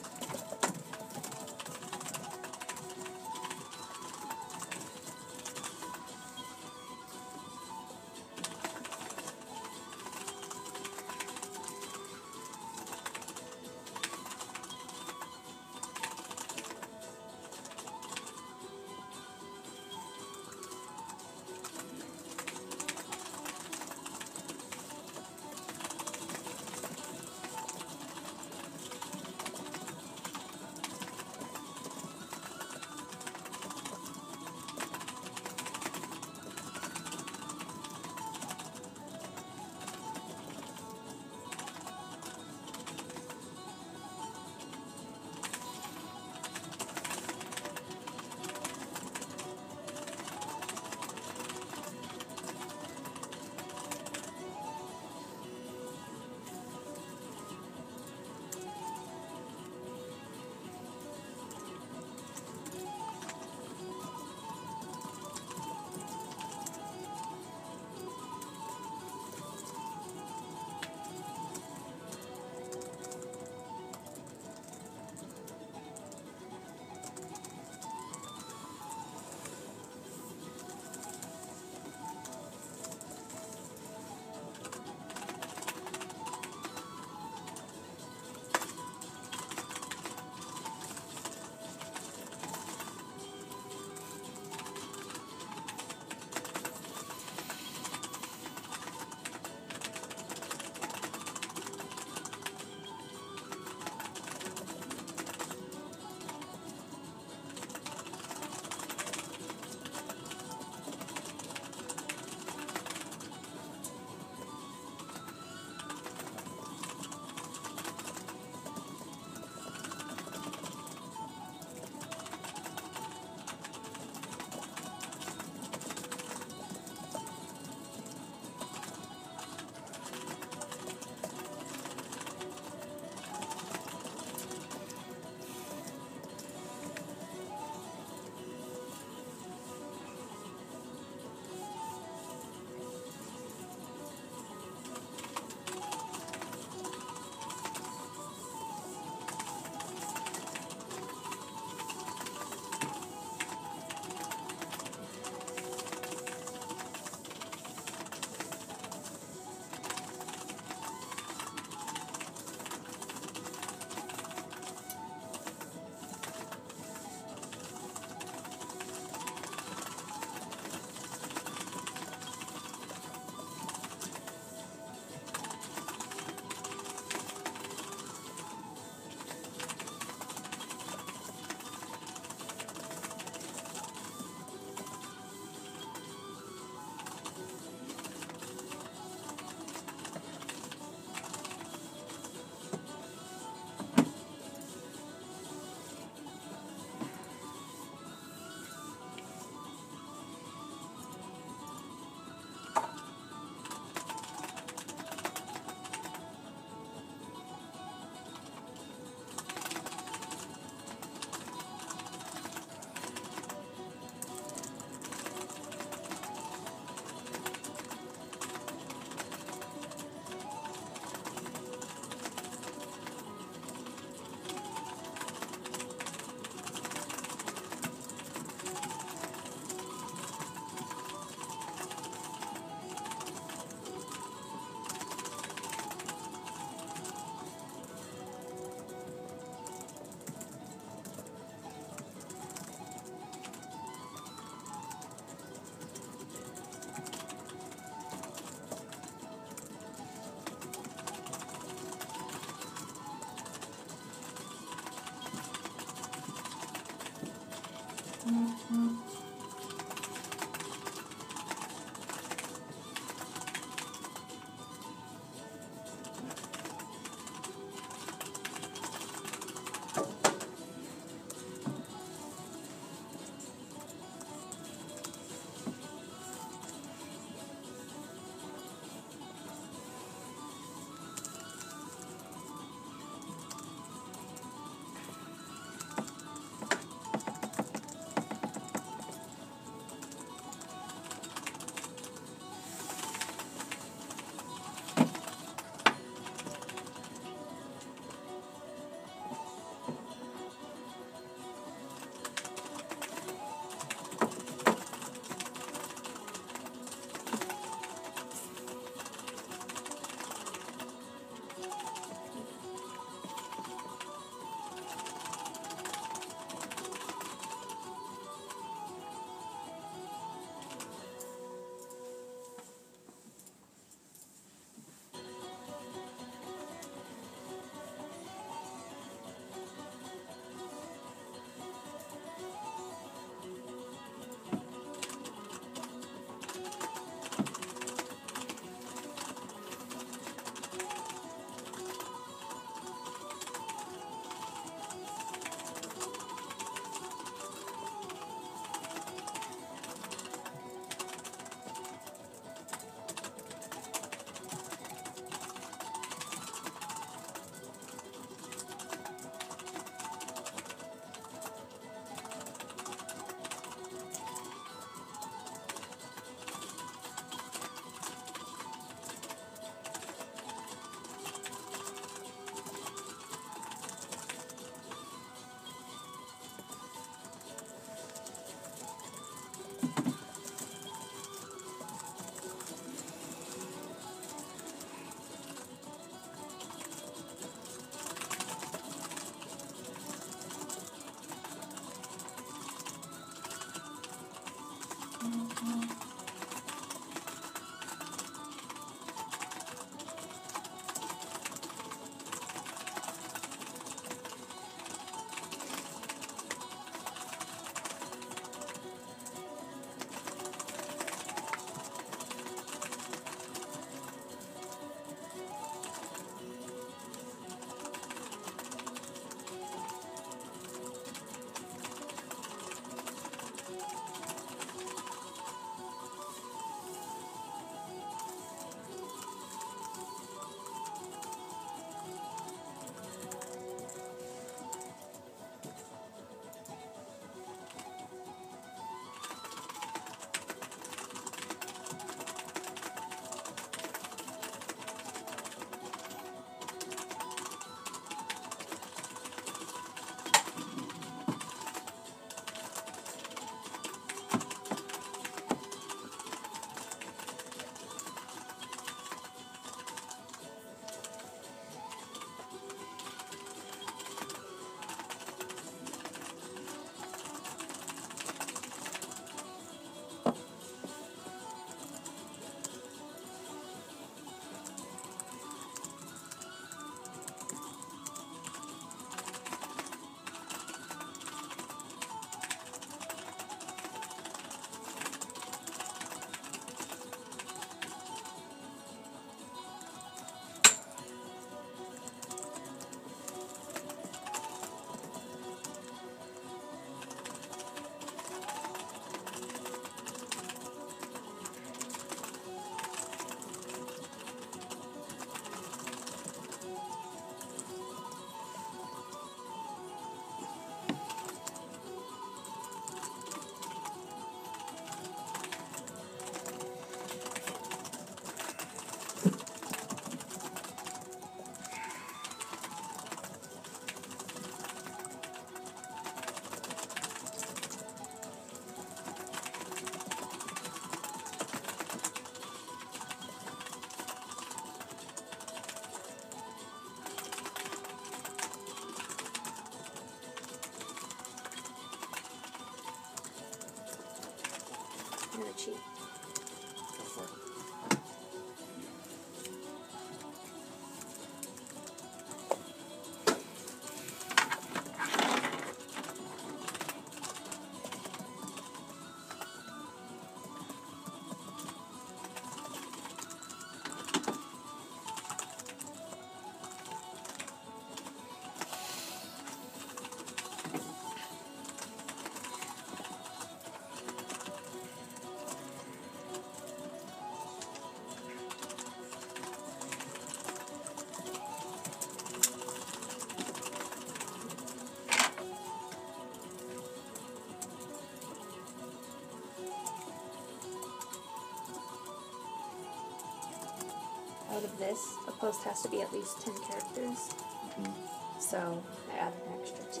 post has to be at least 10 characters. So I added an extra 2.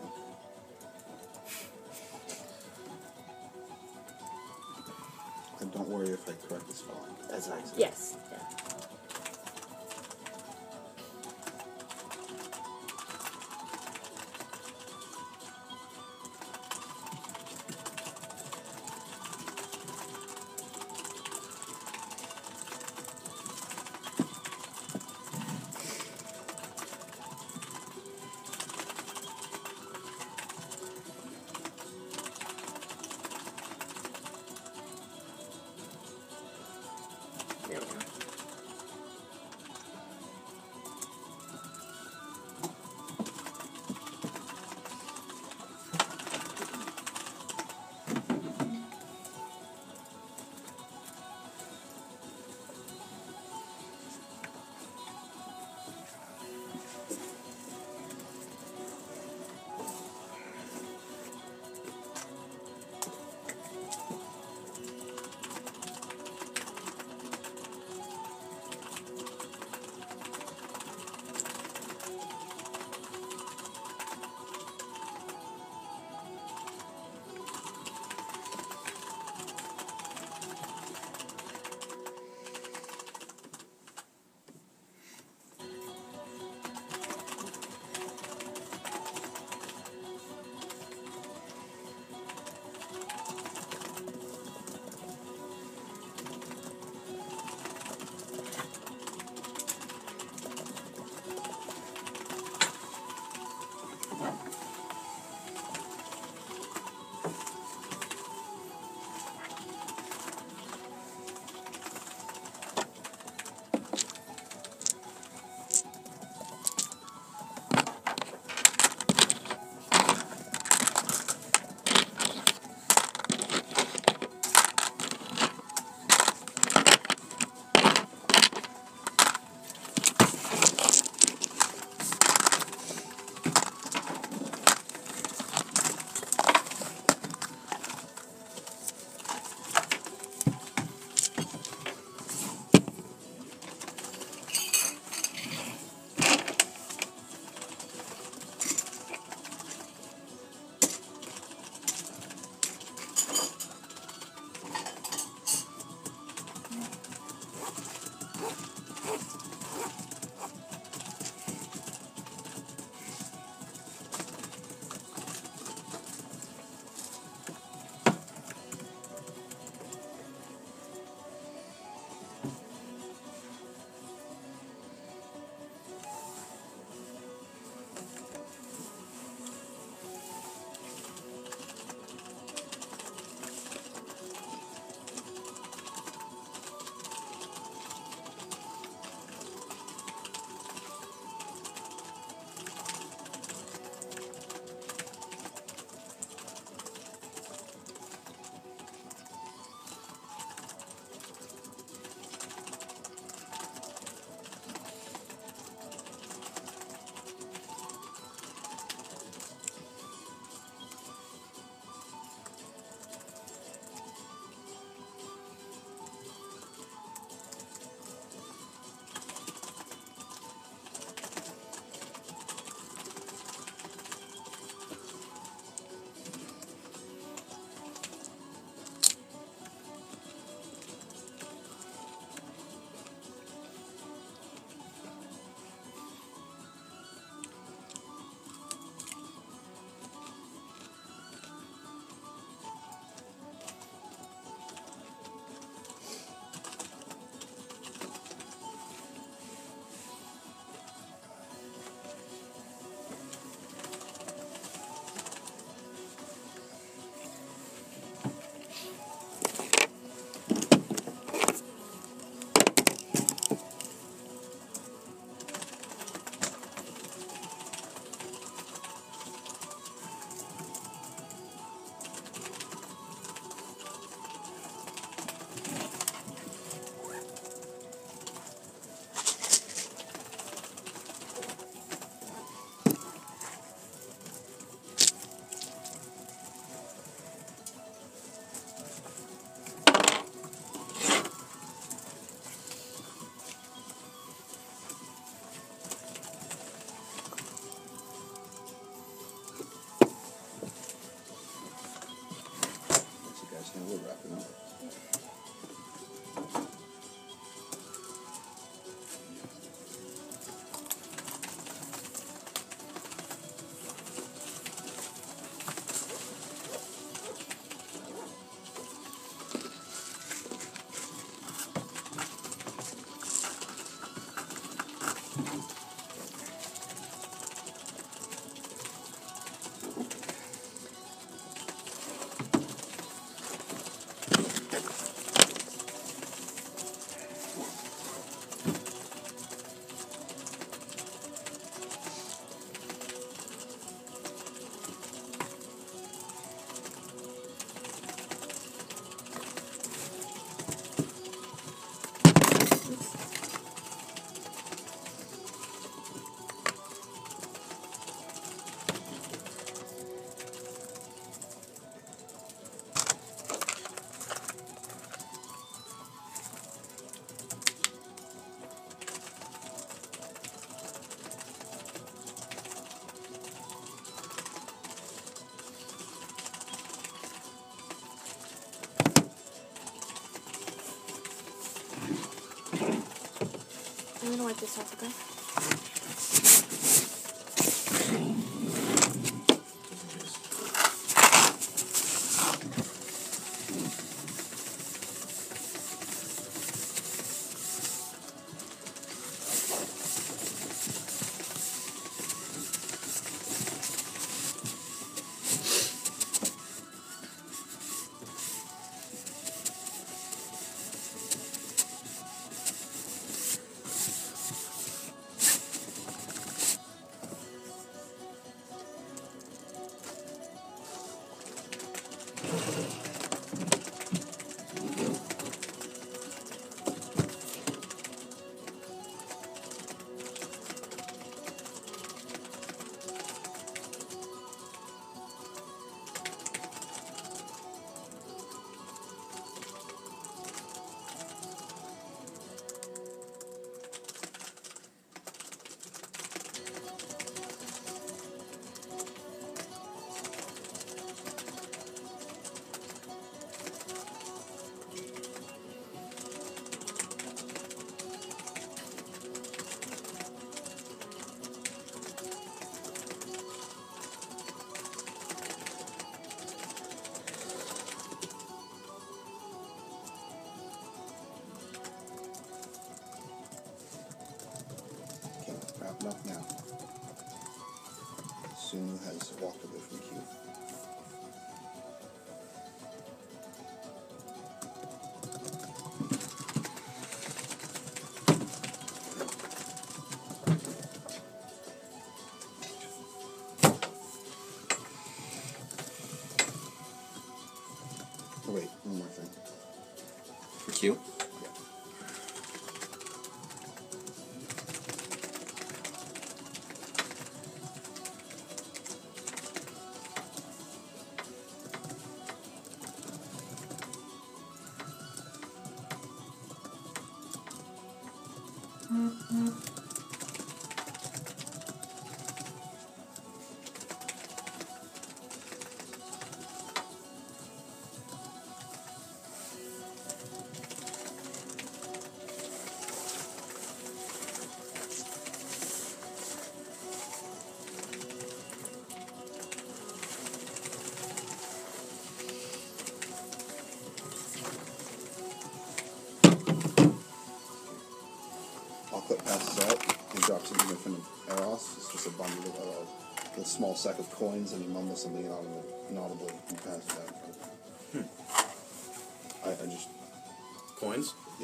And don't worry if I correct the spelling. That's nice. Yes. Yeah. There we go. wipe this off, okay? Okay, wrapping up now. Sunu has walked away from Q. Oh, wait, one more thing. For Q? I'll clip passes out and drop something in front of Eros. It's just a bundle of a small sack of coins, and he mumbles something inaudibly and passes out. I just, Coins? yeah,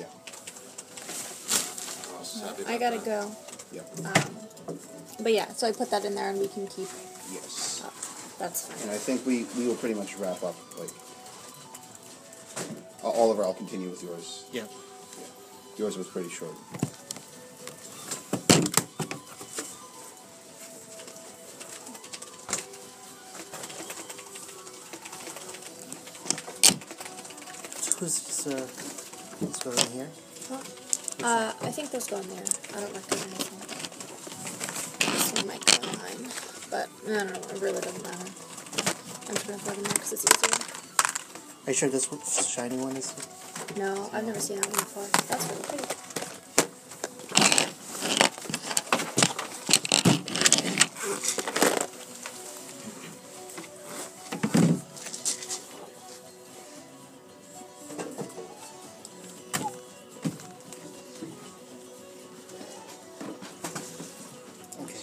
Ross is happy I about gotta that. go. yeah, But yeah, so I put that in there and we can keep. yes. That's And fine. I think we will pretty much wrap up, like, Oliver, I'll continue with yours. Yeah. Yeah. Yours was pretty short. Let's go in here. I think those go in there. I don't recognize them. This one might go in mine. But, I don't know. It really doesn't matter. I'm just gonna plug in there because it's easier. Are you sure this shiny one is? No, I've never seen that one before. That's really pretty. Okay.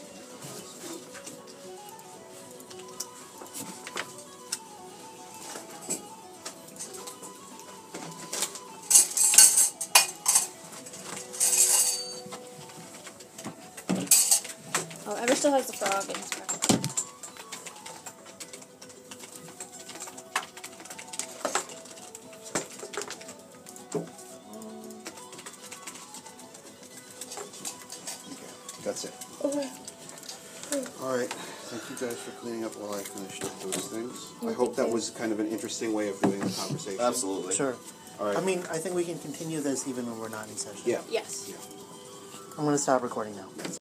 Oh, Ever still has the frog in his pocket. That's it. Okay. Alright, thank you guys for cleaning up while I finished up those things. I Thank hope that you. was kind of an interesting way of doing the conversation. Absolutely. Sure. Alright. I mean, I think we can continue this even when we're not in session. Yeah. Yes. Yeah. I'm gonna stop recording now.